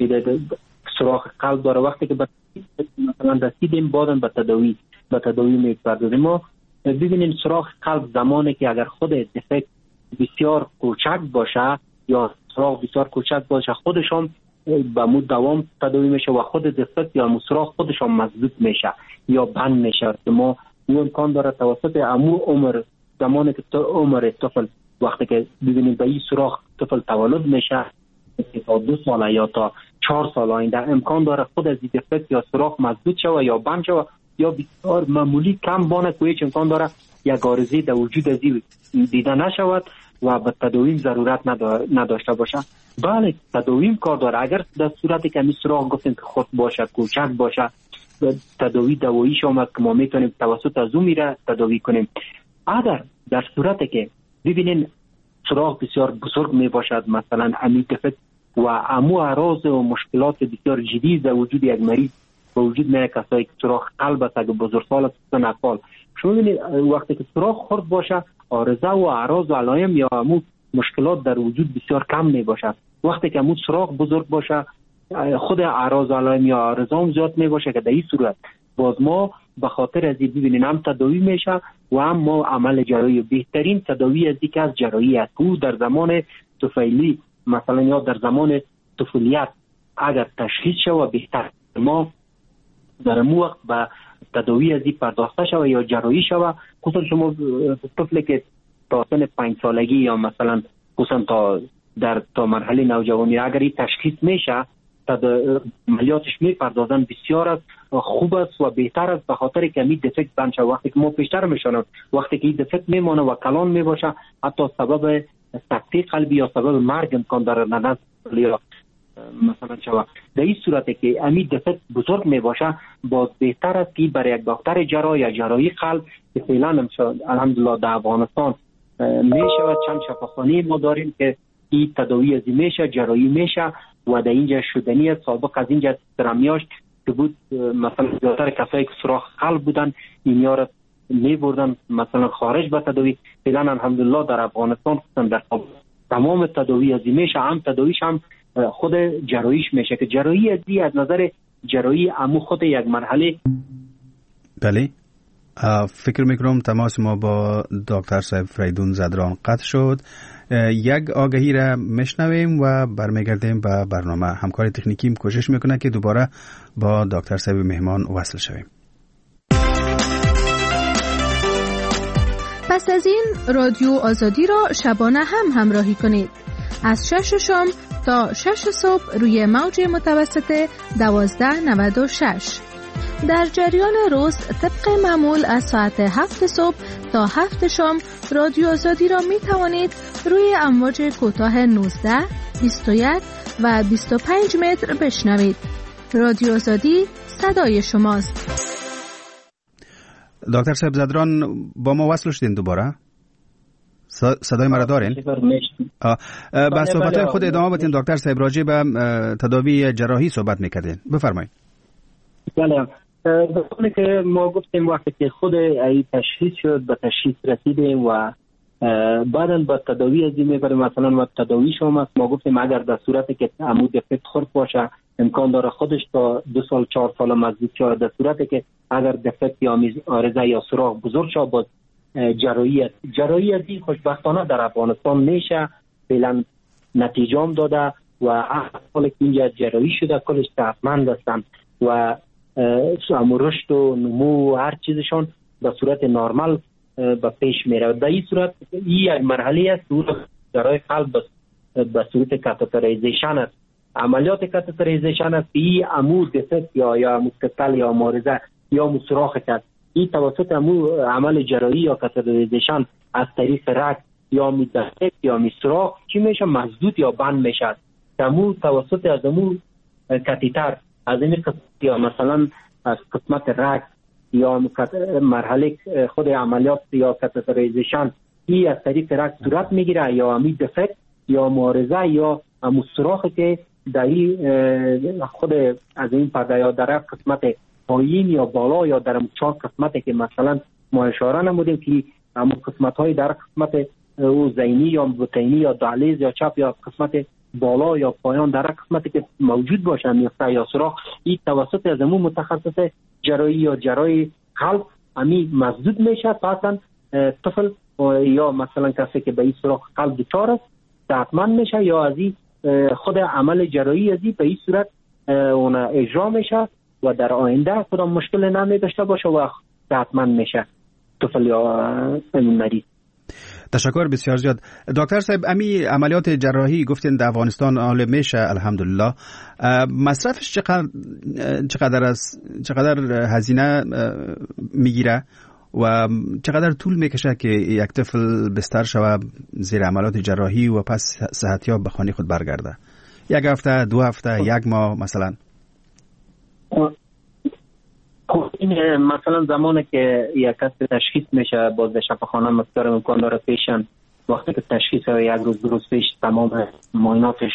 سوراخ قلب داره، وقتی که به مثلا رسیدیم بعدم به تداوی به تداوی میپردازیم. ما ببینیم سوراخ قلب زمانی که اگر خود دفکت بسیار کوچک باشه یا سوراخ بسیار کوچک باشه خودشون به مود دوام تداوی میشه و خود دفکت یا سوراخ خودشون مسدود میشه یا بند میشه. ما اون امکان داره توسط امو عمر زمانی که عمر طفل وقتی که ببینیم به این سوراخ طفل تولد میشه تا دو ساله یا تا چهار سال آینده امکان داره خود از این دفکت یا سوراخ مسدود شود یا بند شود یا بسیار معمولی کم بانه که هیچ امکان داره یک عارضه در وجود از این دیده نشود و به تداوی ضرورت نداشته باشه. بله تداوی کار داره. اگر در صورتی که این سوراخ گفتیم که خود باشه کوچک باشه تداوی دوایی شما که ما میتونیم توسط از اون میره تداوی کنیم. اگر در صورتی که ببینین سوراخ بسیار بزرگ می باشد مثلا امی دفکت و امو اعراض و مشکلات بسیار جدی در وجود یک مریض به وجود میاد، کسایی که سوراخ قلب است اگه بزرگسال است نفال شما ببینید وقتی که سوراخ خرد باشه عارضه و اعراض و علائم یا امو مشکلات در وجود بسیار کم می باشد. وقتی که امو سوراخ بزرگ باشه خود اعراض و علائم یا عارضه هم زیاد می باشه که در این صورت باز ما به خاطر از این ببینین هم تداوی میشه و هم ما عمل جراحی. بهترین تداوی از این که از جراحی است او در زمان طفیلی مثلا یا در زمان طفولیت اگر تشخیص شود بهتر. ما در مو وقت به تداوی از این پرداخته شود یا جراحی شود. خصوصا شما طفلی که تا سن پنج سالگی یا مثلا خصوصا تا در تا مرحله نوجوانی اگر این تشخیص میشه عملیاتش میپردازن بسیار است خوب است و بهتر است به خاطر که می دفکت بند شود. وقتی که ما پیشتر میشونم وقتی که این دفکت میمانه و کلان میباشه حتی سبب سکته قلبی یا سبب مرگ امکان داره ننز یا مثلا شود. در این صورتی که امی دفکت بزرگ میباشه باز بهتر است که برای یک دکتر جراح یا جراحی قلب که فعلا الحمدلله در افغانستان میشود چند شفاخانه ما داریم که این تداوی از میشه جراحی میشه و در اینجا شدنی سابق از اینجا ترمیاش که بود مثلا زیادتر کسایی که سوراخ قلب بودن این یارو می بردن مثلا خارج به تداوی. فعلا الحمدلله در افغانستان در تمام تداوی از میشه هم تداویش هم خود جراحیش میشه که جراحی از از نظر جراحی امو خود یک مرحله. بله فکر میکنم تماس ما با دکتر صاحب فریدون زدران قطع شد. یک آگهی را میشنویم و برمیگردیم به برنامه. همکار تکنیکیم کوشش میکنه که دوباره با دکتر صاحب مهمان وصل شویم. پس از این رادیو آزادی را شبانه هم همراهی کنید از شش شام تا شش صبح روی موج متوسط دوازده نود و شش. در جریان روز طبق معمول از ساعت هفت صبح تا هفت شام رادیو آزادی را می توانید روی امواج کوتاه نوزده، بیست و یک و بیست و پنج متر بشنوید. رادیو آزادی صدای شماست. دکتر صاحب زدران با ما وصل شدین دوباره؟ صدای مرا دارین؟ با صحبت خود ادامه بدین دکتر صاحب. راجع به تداوی جراحی صحبت میکردین، بفرمایید. بله، بخونه که ما گفتیم وقتی که خود ای تشخیص شد به تشخیص رسیدیم و بعدا با تداوی از این میبریم. مثلا ما تداوی شما ما گفتیم اگر در صورتی که عمود دفکت خورد باشه امکان داره خودش تا دو سال چهار سال مزدود شد. در صورتی که اگر دفکت یا آرزه یا سوراخ بزرگ شد باز جراحی جراحی از این خوشبختانه در افغانستان میشه، فعلا نتیجه هم داده و حالا که اینجا جراحی شده کلش صحتمند هستن و رشد و نمو و هر چیزشون به صورت نرمال به پیش میره. در این صورت این یک مرحله است که جراحی قلب به صورت کاتتریزیشن است. عملیات کاتتریزیشن است که این عمود دفکت یا یا مستطیل یا مارزه یا مسراخ است. این توسط امو عمل جراحی یا کاتتریزیشن از طریق رگ یا میدفکت یا مسراخ چی میشه مسدود یا بند میشه. امو توسط از امو کاتیتر از این قسمت یا مثلا از قسمت رگ یا مرحله خود عملیات یا کاتتریزیشن این از طریق رگ صورت میگیره یا امی دفکت یا مارزه یا امو سوراخی که در خود از این پرده یا در قسمت پایین یا بالا یا در چهار قسمتی که مثلا ما اشاره نمودیم که همون قسمت های در قسمت او زینی یا بطینی یا دهلیز یا چپ یا قسمت بالا یا پایان در قسمتی که موجود باشه میفته یا سوراخ این توسط از همون متخصص جراحی یا جراحی قلب امی مسدود میشه. پس طفل یا مثلا کسی که به این سوراخ قلب دچار است صحتمند میشه یا از این خود عمل جراحی از این به این صورت اون اجرا میشه و در آینده کدام مشکل نمی داشته باشه و صحتمند میشه طفل یا مریض. تشکر بسیار زیاد دکتر صاحب. امی عملیات جراحی گفتین در افغانستان حال میشه الحمدلله. مصرفش چقدر چقدر است چقدر هزینه میگیره و چقدر طول میکشه که یک طفل بستر شوه زیر عملیات جراحی و پس صحتیاب به خانه خود برگرده؟ یک هفته، دو هفته، یک ماه مثلا؟ این مثلا زمانی که یک کس تشخیص میشه باز در شفاخانه مستر امکان داره پیشن وقتی که تشخیص و یک روز دو روز پیش تمام معایناتش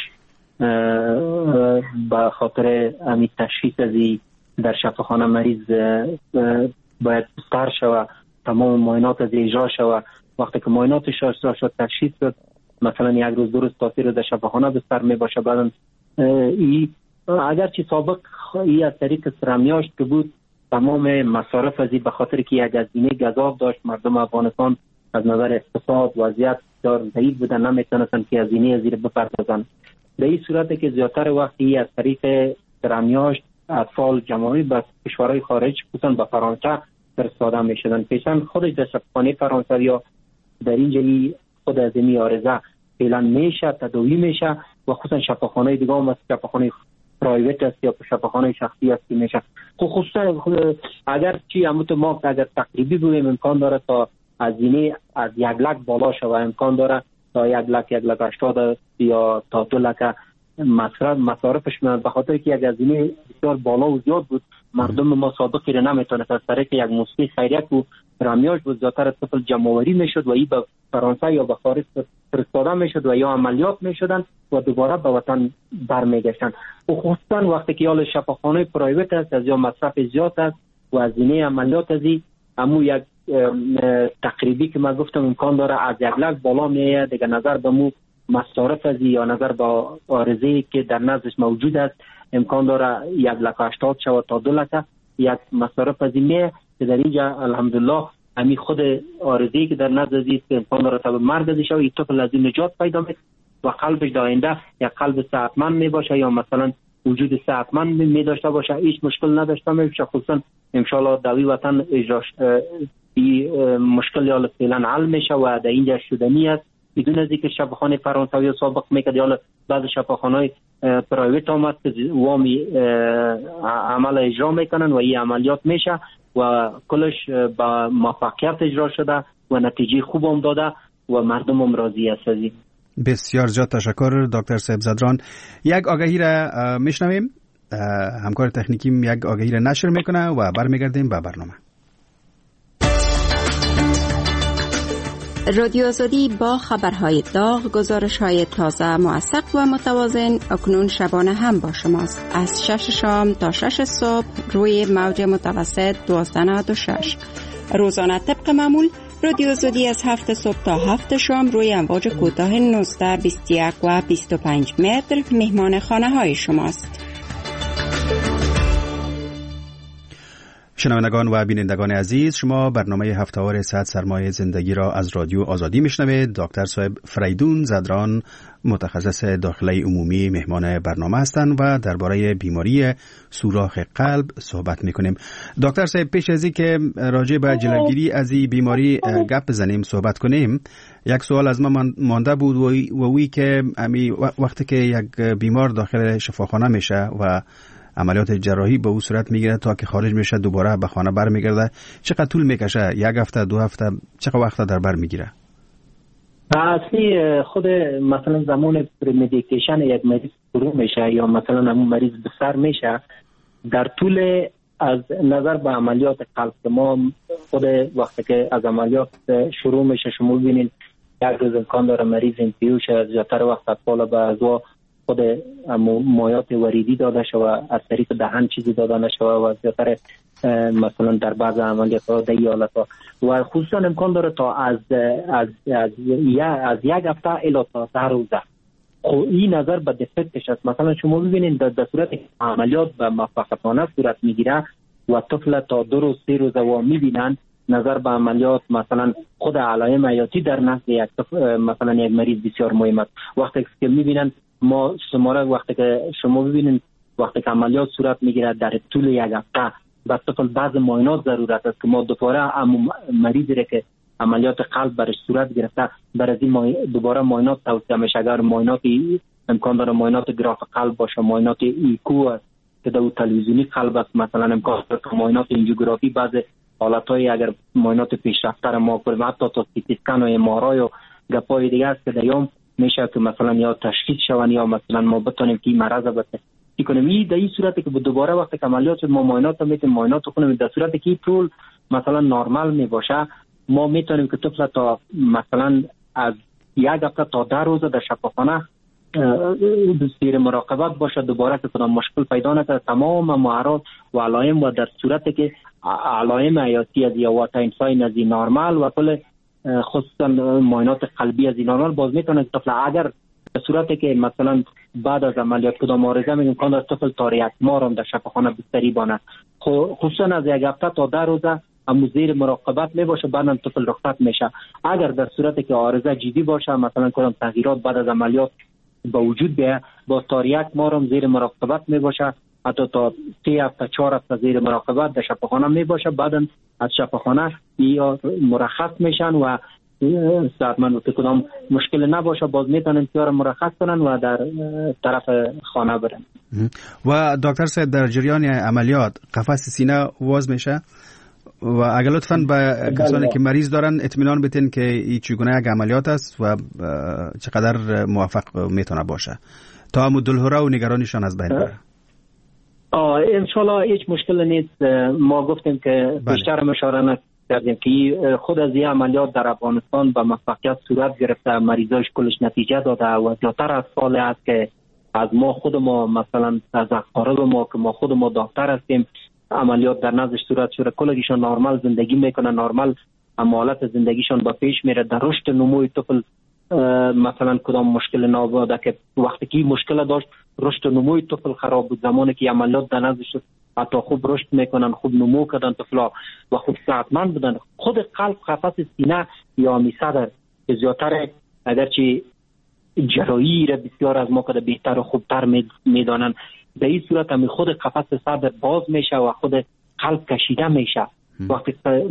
به خاطر همین تشخیص ازی در شفاخانه مریض باید بستر شود، تمام معاینات از اجرا شود. وقتی که معایناتش اجرا شد تشخیص شد مثلا یک روز دو روز تاثیر در شفاخانه بستر می باشه. بعدن ای اگرچه سابق ای از طریق سرمیاشت که بود تمام مصارف ازی به خاطر که یک هزینه گزاف داشت، مردم افغانستان از نظر اقتصاد وضعیت دار ضعیف بودن نمیتونستن که هزینه ازی رو بپردازن. به این صورت که زیادتر وقتی از طریق سرمیاشت اطفال جمعی به کشورهای خارج خصوصا به فرانسه فرستاده میشدن. پیشن خودش در شفاخانه فرانسه یا در اینجایی خود از این آرزه فعلا میشه تداوی میشه و خصوصا شفاخانه دیگه هم از شفاخانه پرایوت است یا شفاخانه شخصی است که میشه. خصوصا اگر چی همون ما اگر تقریبی بودیم امکان داره تا هزینه از یک لک بالا شود، امکان داره تا یک لک یک لک هشتاد یا تا دو لک مصرف مصارفش میاد به خاطر که یک هزینه بسیار بالا و زیاد بود. مردم ما سابقی رو نمیتونست از طریق یک موسیقی خیریه و رمیاج بود زیادتر طفل جمع‌آوری میشد و این به فرانسه یا به خارج فرستاده میشد و یا عملیات میشدن و دوباره به وطن برمیگشتن. خصوصا وقتی که حال شفاخانه پرایوت است از یا مصرف زیاد است و هزینه عملیات ازی همون یک تقریبی که من گفتم امکان داره از یک لک بالا میاد دیگه نظر به مو مصارف ازی یا نظر به عارضه‌ای که در نزدش موجود است امکان داره یک لک هشتاد شود تا دو لک یک مصارف ازی میاد که در اینجا الحمدلله امی خود آرزی که در نزد عزیز که امکان داره تا به مرگ ازش و این طفل از این نجات پیدا میکنه و قلبش در آینده یا قلب صحتمند می باشه یا مثلا وجود صحتمند می داشته باشه، هیچ مشکل نداشته باشه. خصوصا ان شاء الله دوی وطن اجراش این مشکل یا فعلا حل میشه و در اینجا شدنی است. بدون از اینکه شفاخانه فرانسوی سابق میکرد یا بعض شفاخانه‌های پرایوت آمد که وامی عمل اجرا میکنن و این عملیات میشه و کلش با موفقیت اجرا شده و نتیجه خوب هم داده و مردم هم راضی هستند. بسیار زیاد تشکر دکتر صاحب زدران. یک آگهی را میشنویم، همکار تکنیکیم یک آگهی را نشر میکنه و برمیگردیم به برنامه. رادیو آزادی با خبرهای داغ، گزارش‌های تازه، موثق و متوازن اکنون شبانه هم با شماست. از شش شام تا شش صبح روی موج متوسط دوازده نود و شش. روزانه طبق معمول رادیو آزادی از هفت صبح تا هفت شام روی امواج کوتاه نوزده، بیست و یک و بیست و پنج متر مهمان خانه های شماست. شنوندگان و بینندگان عزیز، شما برنامه هفته‌وار صد سرمایه زندگی را از رادیو آزادی میشنوید. دکتر صاحب فریدون زدران متخصص داخله عمومی مهمان برنامه هستند و درباره بیماری سوراخ قلب صحبت میکنیم. دکتر صاحب پیش از اینکه راجع به جلوگیری از این بیماری گپ بزنیم صحبت کنیم، یک سوال از ما مانده بود و وی که امی وقتی که یک بیمار داخل شفاخانه میشه و عملیات جراحی به او صورت میگیره تا که خارج میشه دوباره به خانه برمیگرده، چقدر طول میکشه؟ یک هفته، دو هفته، چقدر وقت در بر میگیره؟ اصلی خود مثلا زمان پریمدیکیشن یک مریض شروع میشه یا مثلا همون مریض بسر میشه در طول از نظر به عملیات قلب که ما خود وقتی که از عملیات شروع میشه شما ببینید یک روز امکان داره مریض انتیوش زیادتر وقت اطفال به ازوا خود مایات وریدی داده شود، از طریق دهن چیزی داده نشود و زیادتر مثلا در بعض عملیات ها در حالت ها و خصوصا امکان داره تا از از از, از یک هفته الی تا ده روزه. خب این نظر به دفکتش است. مثلا شما ببینید در صورت عملیات به موفقیتانه صورت میگیره و طفل تا دو روز سه روز و میبینن نظر به عملیات مثلا خود علائم حیاتی در نزد یک مثلا یک مریض بسیار مهم است. وقتی که میبینن ما شماره وقتی که شما ببینید وقتی که عملیات صورت میگیره در طول یک هفته بعد طفل بعض معاینات ضرورت است که ما دوباره مریضی را که عملیات قلب برش صورت گرفته برای این دوباره معاینات توصیه میشه. اگر معایناتی امکان داره معاینات گراف قلب باشه، معاینات ایکو است که در تلویزیونی قلب است، مثلا امکان داره معاینات انژیوگرافی، بعض حالتهای اگر معاینات پیشرفته را ما کنیم حتی تا سی تی اسکن و ام آر آی و گپای دیگه است که دیام میشه که مثلا یا تشخیص شون یا مثلا ما بتونیم که این مرض رو تصحیح کنیم. این در این صورتی که دوباره وقتی که عملیات ما معاینات میتونیم معاینات کنیم در صورتی که طول مثلا نرمال می باشه ما میتونیم که طفل تا مثلا از یک هفته تا ده روز در شفاخانه زیر مراقبت باشه، دوباره که کدام مشکل پیدا نکنه. تمام معارض و علائم و در صورتی که علائم حیاتی از یا واتاین ساین از نرمال و کل خصوصا معاینات قلبی از این نرمال باز میتونه طفل اگر به صورتی که مثلا بعد از عملیات کدام عارضه میگن کاندر طفل تا یک ماه هم در شفاخانه بستری بانه، خصوصا از یک هفته تا ده روزه هم زیر مراقبت می باشه، بعدم طفل رخصت میشه. اگر در صورتی که عارضه جدی باشه مثلا کدام تغییرات بعد از عملیات با وجود بیه با تا یک ماه هم زیر مراقبت می باشه، حتی تا سه هفته چهار هفته زیر مراقبت در شفاخانه می باشه، بعدم از شفاخانه یا مرخص میشن و صحتمند و کدام مشکل نباشه باز میتونن که مرخص کنن و در طرف خانه برن. و دکتر صاحب در جریان عملیات قفس سینه واز میشه و اگر لطفاً به کسانی که مریض دارن اطمینان بدین که این چگونه یک عملیات است و چقدر موفق میتونه باشه تا مدلهره و نگرانیشان از بین بره. آه انشالله هیچ مشکل نیست. ما گفتیم که بله. بیشتر مشاوره کردیم که خود از این عملیات در افغانستان به موفقیت صورت گرفته، مریضاش کلش نتیجه داده و زیادتر از سال است که از ما خود ما مثلا از اقارب ما که ما خود ما دکتر هستیم عملیات در نزدش صورت شده، کلشون نرمال زندگی میکنن، نرمال حالت زندگیشون با پیش میره. در رشد نموی طفل مثلا کدام مشکل نابوده که وقتی که مشکل داشت رشد نموی طفل خراب بود، زمانی که عملیات در نزدش حتی خوب رشد میکنن، خوب نمو کردن طفلا و خوب صحتمند بودن. خود قلب، قفس سینه یا می صدر که زیادتر اگرچه جراحی را بسیار از ما که بهتر و خوبتر میدانن، به این صورت هم خود قفس صدر باز میشه و خود قلب کشیده میشه. وقتی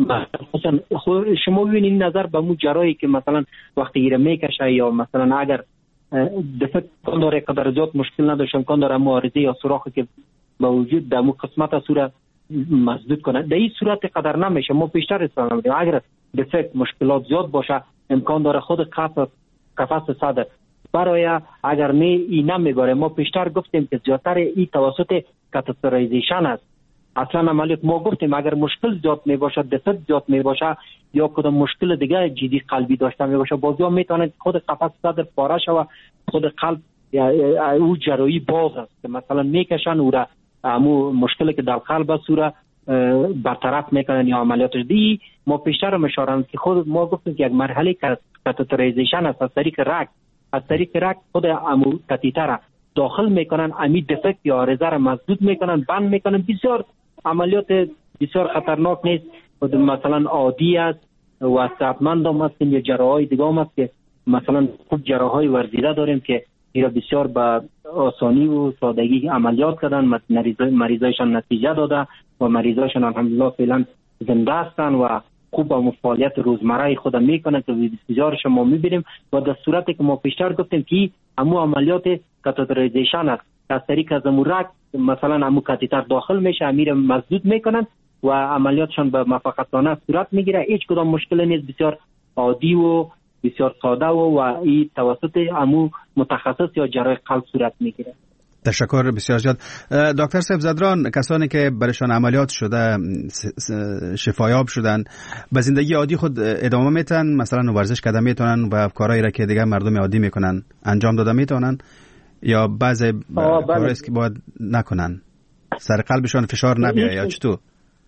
شما ببینید نظر به مو جراحی که مثلا وقتی ایره میکشه یا مثلا اگر دفعه کن داره قدر زیاد مشکل نداشت امکان داره معارضه یا سوراخی که با وجود در مو قسمت صورت مسدود کنه، در این صورت قدر نمیشه. ما پیشتر استفاده می‌کنیم اگر دفعه مشکلات زیاد باشه امکان داره خود قفس قفس صدر برای اگر نه این نمیباره. ما پیشتر گفتیم که زیادتر این توسط کاتترایزیشن است. اصلا عملیات ما گفتیم اگر مشکل زیاد می باشد، دفعه زیاد می باشه یا کدام مشکل دیگه جدی قلبی داشته می باشه، بازی ها میتونه خود قفس صدر پاره شود، خود قلب او جراحی باز است که مثلا میکشن او را امو مشکلی که در قلب است او را برطرف میکنن یا عملیاتش دی. ما پیشتر هم اشاره که خود ما گفتیم که یک مرحله کاتترایزیشن است، از طریق رگ از طریق رگ خود امو کاتیتر داخل میکنن، امی دفکت یا عارضه را مسدود میکنن، بند میکنن. بسیار عملیات بسیار خطرناک نیست، مثلا عادی است و صحتمند هم هستیم. یا جراحای دیگه هم هست که مثلا خوب جراحای ورزیده داریم که ایرا بسیار با آسانی و سادگی عملیات کردن، مریضایشان نتیجه داده و مریضایشان الحمدلله فعلا زنده هستن و خوب با فعالیت روزمره خود میکنن که بسیارش ما میبینیم. و در صورتی که ما پیشتر گفتیم که همو عملیات کاتترایزیشن است، از طریق از امورک مثلا همو کاتیتر داخل میشه، امیر مسدود میکنن و عملیاتشان به موفقیتانه صورت میگیره. هیچ کدام مشکل نیست، بسیار عادی و بسیار ساده و و این توسط همو متخصص یا جراح قلب صورت میگیره. تشکر بسیار زیاد. دکتر صاحب زدران، کسانی که برشان عملیات شده شفایاب شدن به زندگی عادی خود ادامه میتن، مثلا ورزش کرده میتونن و کارهایی را که دیگه مردم عادی میکنن انجام داده میتونن، یا بعضی کارهایی است که باید نکنن سر قلبشان فشار نبیه یا چطور؟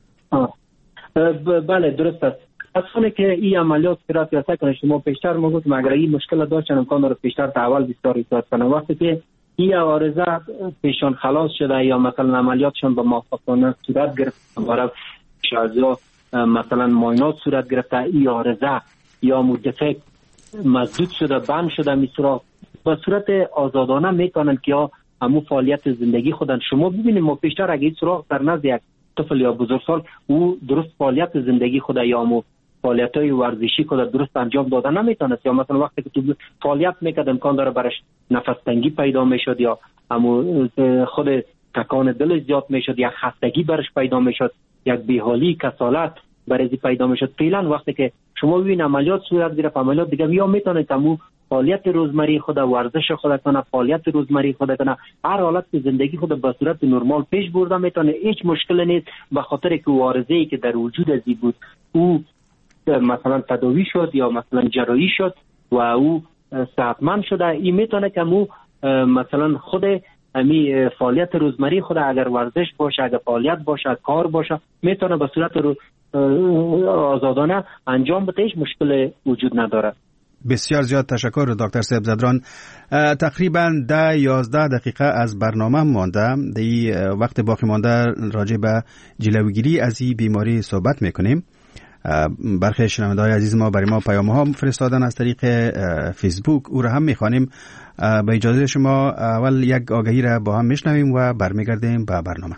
بله درست است. کسانی که این عملیات صورت یافته کنه، شما پیشتر ما گفتیم اگر این مشکل داشتن امکان داره پیشتر تحول بسیار ایجاد کنه. وقتی که این عارضه پیشان خلاص شده یا مثلا عملیاتشان به موفقانه صورت گرفت، برای شازیا مثلا معاینات صورت گرفته، این عارضه یا مدفق مسدود شده، بند شده، میسرا به صورت آزادانه میتونن که یا همو فعالیت زندگی خودن. شما ببینید ما پیشتر اگه این سراغ در نزد یک طفل یا بزرگسال او درست فعالیت زندگی خود یا همو فعالیت‌های ورزشی خود درست انجام داده نمیتونست، یا مثلا وقتی که تو فعالیت میکرد امکان داره برش نفس تنگی پیدا میشد یا همو خود تکان دل زیاد میشد یا خستگی برش پیدا میشد، یک بیحالی، کسالت برای پیدا میشد. فعلا وقتی که شما ببین عملیات صورت گرفت، عملیات دیگه یا میتونه تمو فعالیت روزمره خود، ورزش خود کنه، فعالیت روزمره خود کنه، هر حالت زندگی خود به صورت نرمال پیش برده میتونه. هیچ مشکلی نیست، به خاطر که عارضه‌ای که در وجود ازی بود او مثلا تداوی شد یا مثلا جراحی شد و او صحتمند شده. این میتونه که مو مثلا خود امی فعالیت روزمره خود اگر ورزش باشه، اگر فعالیت باشه، کار باشه، میتونه به صورت رو آزادانه انجام بده، هیچ مشکل وجود نداره. بسیار زیاد تشکر دکتر صاحب زدران. تقریبا ده یازده دقیقه از برنامه مانده، دی وقت باقی مانده راجع به جلوگیری از این بیماری صحبت میکنیم. برخی شنونده‌های عزیز ما برای ما پیام ها فرستادن از طریق فیسبوک، او را هم میخوانیم. با اجازه شما اول یک آگهی را با هم میشنویم و برمیگردیم به برنامه.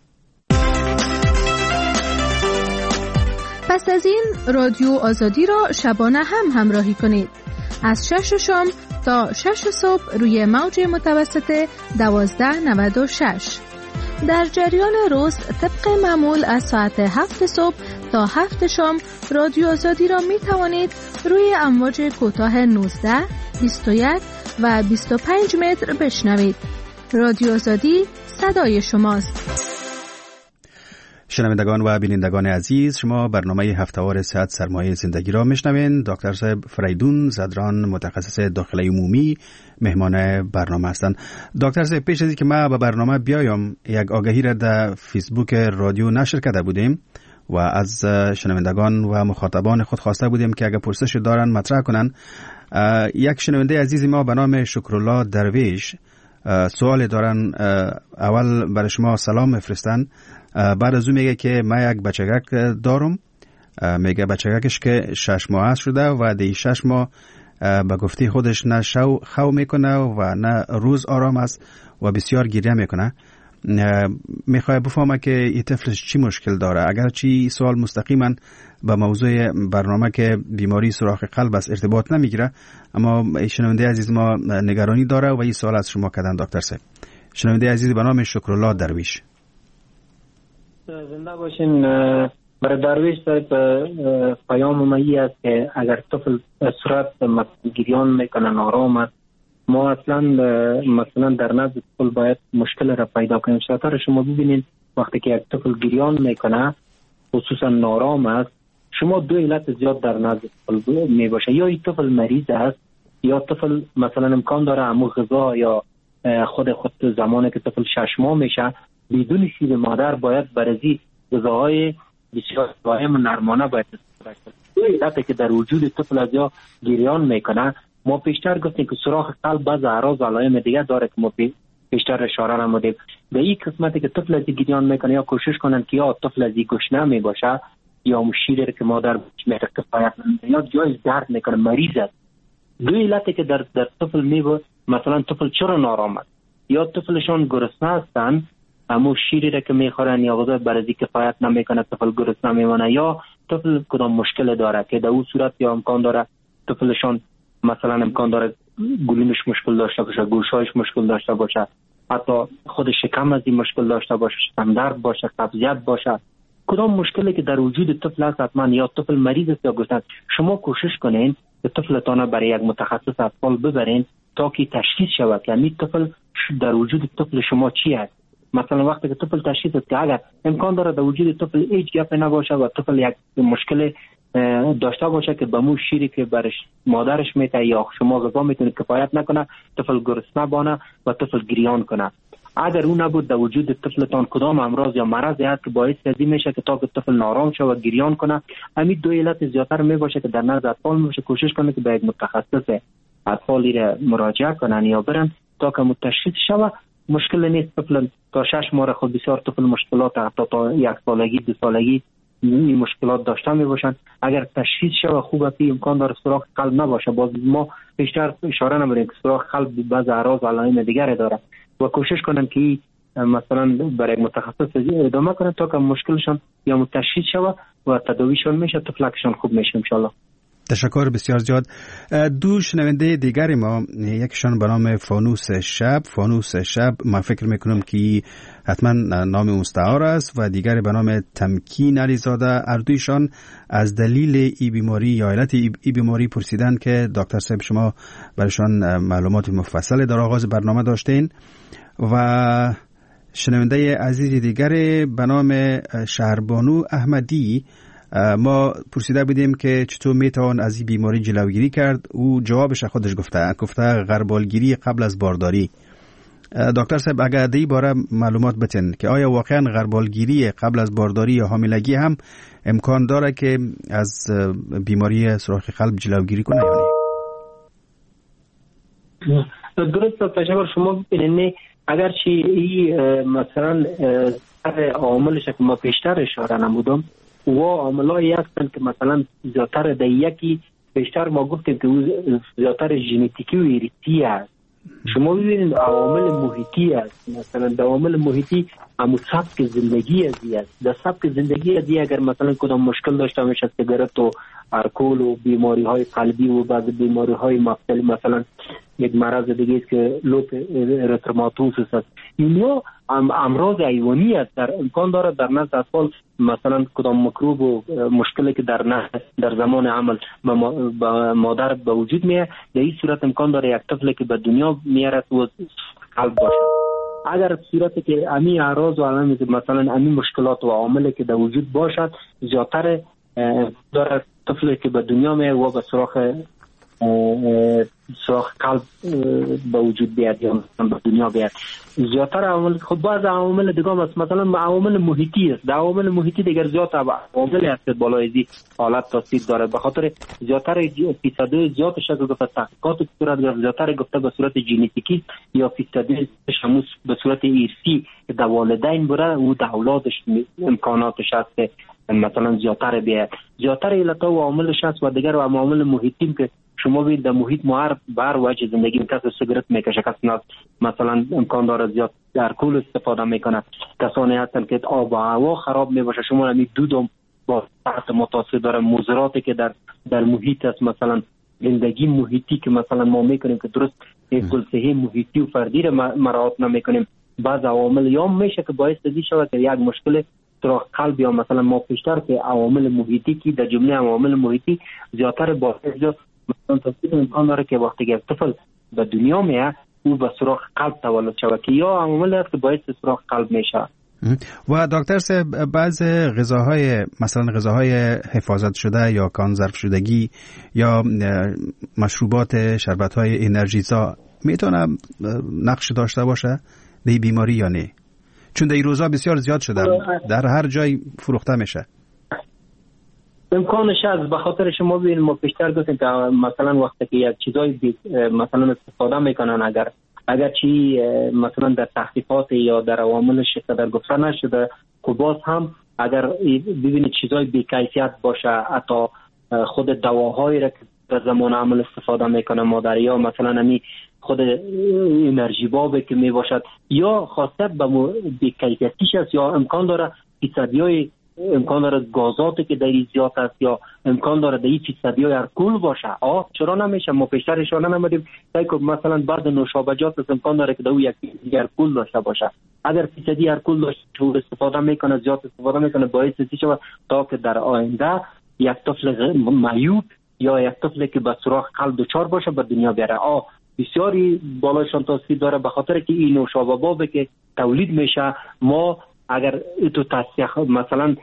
پس از این رادیو آزادی را شبانه هم همراهی کنید از شش شام تا شش صبح روی موج متوسط دوازده نود و شش. در جریان روز طبق معمول از ساعت هفت صبح تا هفت شام رادیو آزادی را می توانید روی امواج کوتاه نوزده، بیست و یک و بیست و پنج متر بشنوید. رادیو آزادی صدای شماست. شنوندگان و بینندگان عزیز، شما برنامه هفته‌وار صحت سرمایه زندگی را میشنوید. دکتر صاحب فریدون زدران، متخصص داخله عمومی، مهمان برنامه هستند. دکتر صاحب، پیش از اینکه ما به برنامه بیایم یک آگهی را در فیسبوک رادیو نشر کرده بودیم و از شنوندگان و مخاطبان خود خواسته بودیم که اگر پرسش دارن مطرح کنن. یک شنونده عزیز ما به نام شکرالله درویش سوال دارن. اول برای شما سلام میفرستن. بعد از اون میگه که من یک بچگک دارم، میگه بچگکش که شش ماه شده و دی شش ماه به گفته خودش نه شو خو میکنه و نه روز آرام است و بسیار گریه میکنه. میخوای بفهمه که این طفلش چی مشکل داره. اگر چی سوال مستقیما به موضوع برنامه که بیماری سوراخ قلب است ارتباط نمیگیره، اما شنونده عزیز ما نگرانی داره و این سوال از شما کردن دکتر صاحب. شنونده عزیز به نام شکرالله درویش. زنده باشین. برای درویش صاحب پیام ما این است که اگر طفل صورت گریان میکنه نارام است، ما اصلا مثلا در نزد طفل باید مشکل را پیدا کنیم. شاید شما ببینید وقتی که یک طفل گریان میکنه خصوصا نارام است، شما دو علت زیاد در نزد طفل می باشه، یا این طفل مریض است یا طفل مثلا امکان داره امو غذا یا خود خود زمانی که طفل شش ماه میشه بدون شیر مادر باید برزی غذاهای بسیار ملایم و نرمانه باید استفاده کنه. دو علتی که در وجود طفل از یا گریان میکنه. ما پیشتر گفتیم که سوراخ قلب بعض اعراض علائم دیگه داره که ما پیشتر اشاره نمودیم. به این قسمتی که طفل از گریان میکنه یا کوشش کنن که یا طفل از گشنه می باشه یا شیر که مادر میره کفایت یا جای درد میکنه مریض است. دو علتی که در در طفل می مثلا طفل چرا نارام است یا طفلشون گرسنه هستن اما شیری را که میخورن یا غذا برای کفایت نمیکنه طفل گرسنه میمونه، یا طفل کدام مشکل داره که در اون صورت یا امکان داره طفلشون مثلا امکان داره گلومش مشکل داشته باشه، گوشایش مشکل داشته باشه، حتی خود شکم از این مشکل داشته باشه، شکم درد باشه، قبضیت باشه. کدام مشکلی که در وجود طفل هست حتما یا طفل مریض است یا گرسنه، شما کوشش کنین که طفلتان برای یک متخصص اطفال ببرین تا که تشخیص شود که این طفل در وجود طفل شما چی است. مثلا وقتی که طفل تشخیص است که اگر امکان داره در وجود طفل هیچ گپ نباشه و طفل یک مشکل داشته باشه که به مو شیری که برش مادرش میته یا شما غذا میتونه کفایت نکنه، طفل گرسنه بانه و طفل گریان کنه. اگر اون نبود در وجود طفلتان کدام امراض یا مرضی هست که باعث ازی میشه که تا که طفل نارام شه و گریان کنه، همین دو علت زیادتر میباشه که در نزد اطفال میشه کوشش کنه که به یک متخصص اطفالی را مراجعه کنن یا برن تا که متشخیص شود. مشکل نیست طفل تا شش ماه خود بسیار طفل مشکلات حتی تا یک سالگی دو سالگی این مشکلات داشته می باشند. اگر تشخیص شود خوب است امکان داره سوراخ قلب نباشه. باز ما بیشتر اشاره نمی‌کنیم که سوراخ قلب بعض اعراض علائم دیگری داره و کوشش کنن که مثلا برای متخصص ادامه کنن تا که مشکلشون یا تشخیص شود و تداویشون میشه طفلکشون خوب میشه ان شاء الله. تشکر بسیار زیاد. دو شنونده دیگری ما، یکشان به نام فانوس شب. فانوس شب من فکر میکنم که حتما نام مستعار است و دیگری به نام تمکین علیزاده. اردویشان از دلیل ای بیماری یا علت ای بیماری پرسیدن که دکتر صاحب شما برایشان معلومات مفصل در آغاز برنامه داشتین. و شنونده عزیز دیگری به نام شهربانو احمدی، ما پرسیده بودیم که چطور میتوان از این بیماری جلوگیری کرد. او جوابش خودش گفته گفته غربالگیری قبل از بارداری. دکتر صاحب اگر در این باره معلومات بتین که آیا واقعا غربالگیری قبل از بارداری یا حاملگی هم امکان داره که از بیماری سوراخ قلب جلوگیری کنه یا نه؟ درست تشکر. شما ببینید اگر چی این مثلا عاملش که ما پیشتر اشاره نمودم و عاملایی هستند که مثلا زیادتر در یکی بیشتر ما گفتیم که زیادتر ژنتیکی و ایریتی است. شما ببینید عوامل محیطی است. مثلا در عوامل محیطی همون سبک زندگی ازی است. در سبک زندگی ازی اگر مثلا کدام مشکل داشته باشه، سیگارت و الکل و بیماری های قلبی و بعض بیماری های مختلف، مثلا یک مرض دیگه است که لوپ ارتروماتوس است، اینا امراض حیوانی است. در امکان داره در نزد اطفال مثلا کدام میکروب و مشکلی که در نزد در زمان عمل با مادر به وجود میاد، در این صورت امکان داره یک طفلی که به دنیا میارد و قلب باشه. اگر صورتی که امی اعراض و علائم مثلا امی مشکلات و عواملی که در وجود باشد زیادتر داره طفلی که به دنیا میاد و به سوراخ سوراخ قلب به وجود بیاد یا مثلا به دنیا بیاد. زیادتر عوامل خود بعض عوامل دیگه است، مثلا عوامل محیطی است. در عوامل محیطی دیگر زیاد عوامل هست که بالای ازی حالت تاثیر داره. به خاطر زیادتر فیصدی زیادش از گفته تحقیقات صورت گرفت، زیادتر گفته به صورت ژنتیکی یا فیصدی شموس به صورت ارثی که در والدین بره و در اولادش امکاناتش هست که مثلا زیادتر بیاد. زیادتر علت و عواملش هست و دیگر عوامل محیطی که شما ببینید در محیط مهر بر وجه زندگی کسی سیگارت میکشه، کسی مثلا امکان داره زیاد الکل استفاده میکنه، کسانی هستن که آب و هوا خراب میباشه. شما همین دودم با تحت متاثر داره، مضراتی که در در محیط است، مثلا زندگی محیطی که مثلا ما میکنیم که درست کل صحی محیطی و فردی رو مراعات نمیکنیم. بعض عوامل یا میشه که باعث دی شود که یک مشکل سوراخ قلب یا مثلا ما پیشتر که عوامل محیطی که در جمله عوامل محیطی زیادتر باعث مثلا تصویر امکان داره که وقتی که طفل به دنیا میاد او به سوراخ قلب تولد شود که یا عوامل هست که باعث سوراخ قلب میشه. و دکتر صاحب بعض غذاهای مثلا غذاهای حفاظت شده یا کانزرو شدگی یا مشروبات شربت‌های انرژیزا میتونه نقش داشته باشه در بیماری یا نه؟ چون در این روزا بسیار زیاد شده، در هر جای فروخته میشه. امکانش هست. به خاطر شما ببینید ما پیشتر گفتیم که مثلا وقتی که یک چیزای مثلا استفاده میکنن اگر اگر چی مثلا در تحقیقات یا در عواملش در گفته نشده که باز هم اگر ببینید چیزای بی‌کیفیت باشه، حتی خود دواهایی را که در زمان عمل استفاده میکنه مادر یا مثلا همی خود انرژی بابه که میباشد یا خاصیت به بی‌کیفیتیش است یا امکان داره فیصدیای امکان داره گازاتی که در این زیاد است یا امکان داره در این فیصدیای الکل باشه. آه چرا نمیشه؟ ما پیشتر اشاره نمیدیم که مثلا بعد نوشابجات امکان داره که در اون یک فیصدی الکل داشته باشه. اگر فیصدی الکل داشته و استفاده میکنه زیاد استفاده میکنه باعث میشه تا که در آینده یک طفل معیوب یا یک طفلی که به سوراخ قلب دچار باشه به دنیا بیاره. آه بسیاری بالایشان تاثیر داره به خاطر که این نوشابه که تولید میشه ما اگر تو تصفیه مثلا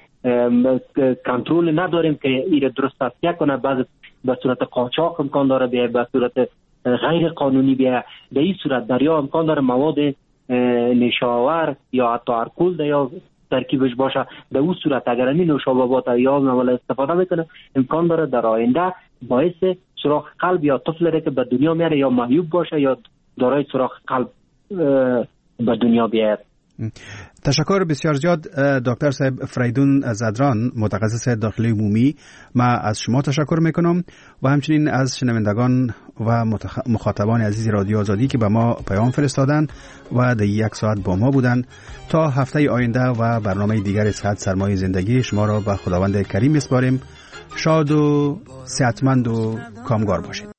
کنترل نداریم که این درست تصفیه کنه، بعض به صورت قاچاق امکان داره بیه، به صورت غیر قانونی بیه. در این صورت دریا امکان داره مواد نشاور یا حتی الکل یا ترکیبش باشه. در اون صورت اگر این نوشابات یا مواد استفاده میکنه امکان داره در آینده باعث سوراخ قلب یا طفلی که به دنیا میاره یا معیوب باشه یا دارای سوراخ قلب به دنیا بیاد. تشکر بسیار زیاد دکتر صاحب فریدون زدران، متخصص داخلی عمومی. ما از شما تشکر میکنم و همچنین از شنوندگان و مخاطبان عزیز رادیو آزادی که به ما پیام فرستادن و در یک ساعت با ما بودن. تا هفته آینده و برنامه دیگر صحت سرمایه زندگی شما را به خداوند کریم میسپاریم. شاد و صحتمند و کامگار باشید.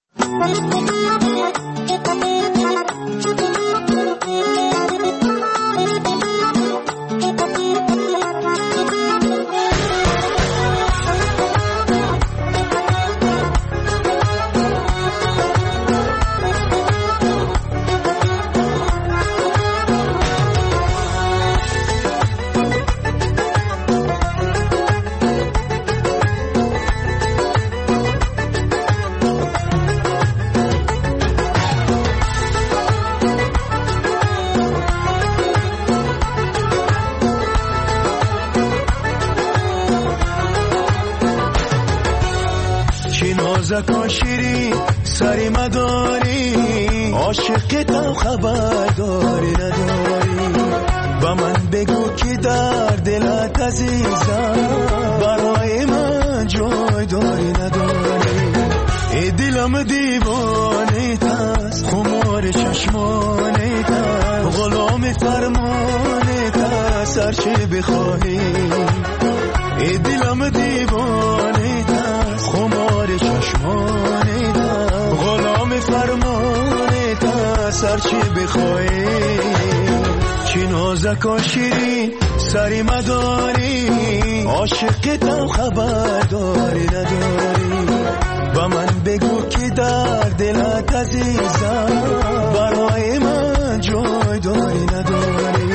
زکا شیری سری مداری عاشقتم خبرداری نداری با من بگو که در دلت عزیزم برای من جای داری نداری. ای دلم دیوانه تست خمار چشمانه تست غلام فرمانه تست هرچی بخواهی. ای دلم دیوانه تست خمار چشمانه تست غلام فرمانه تست هرچی بخواهی. چی نازک و شیرین سری مداری عاشقتم خبرداری نداری با من بگو که در دلت عزیزم برای من جای داری نداری.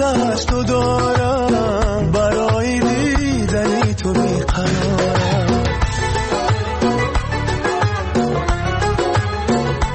از تو دارم، برای دیدنی تو بیقرارم.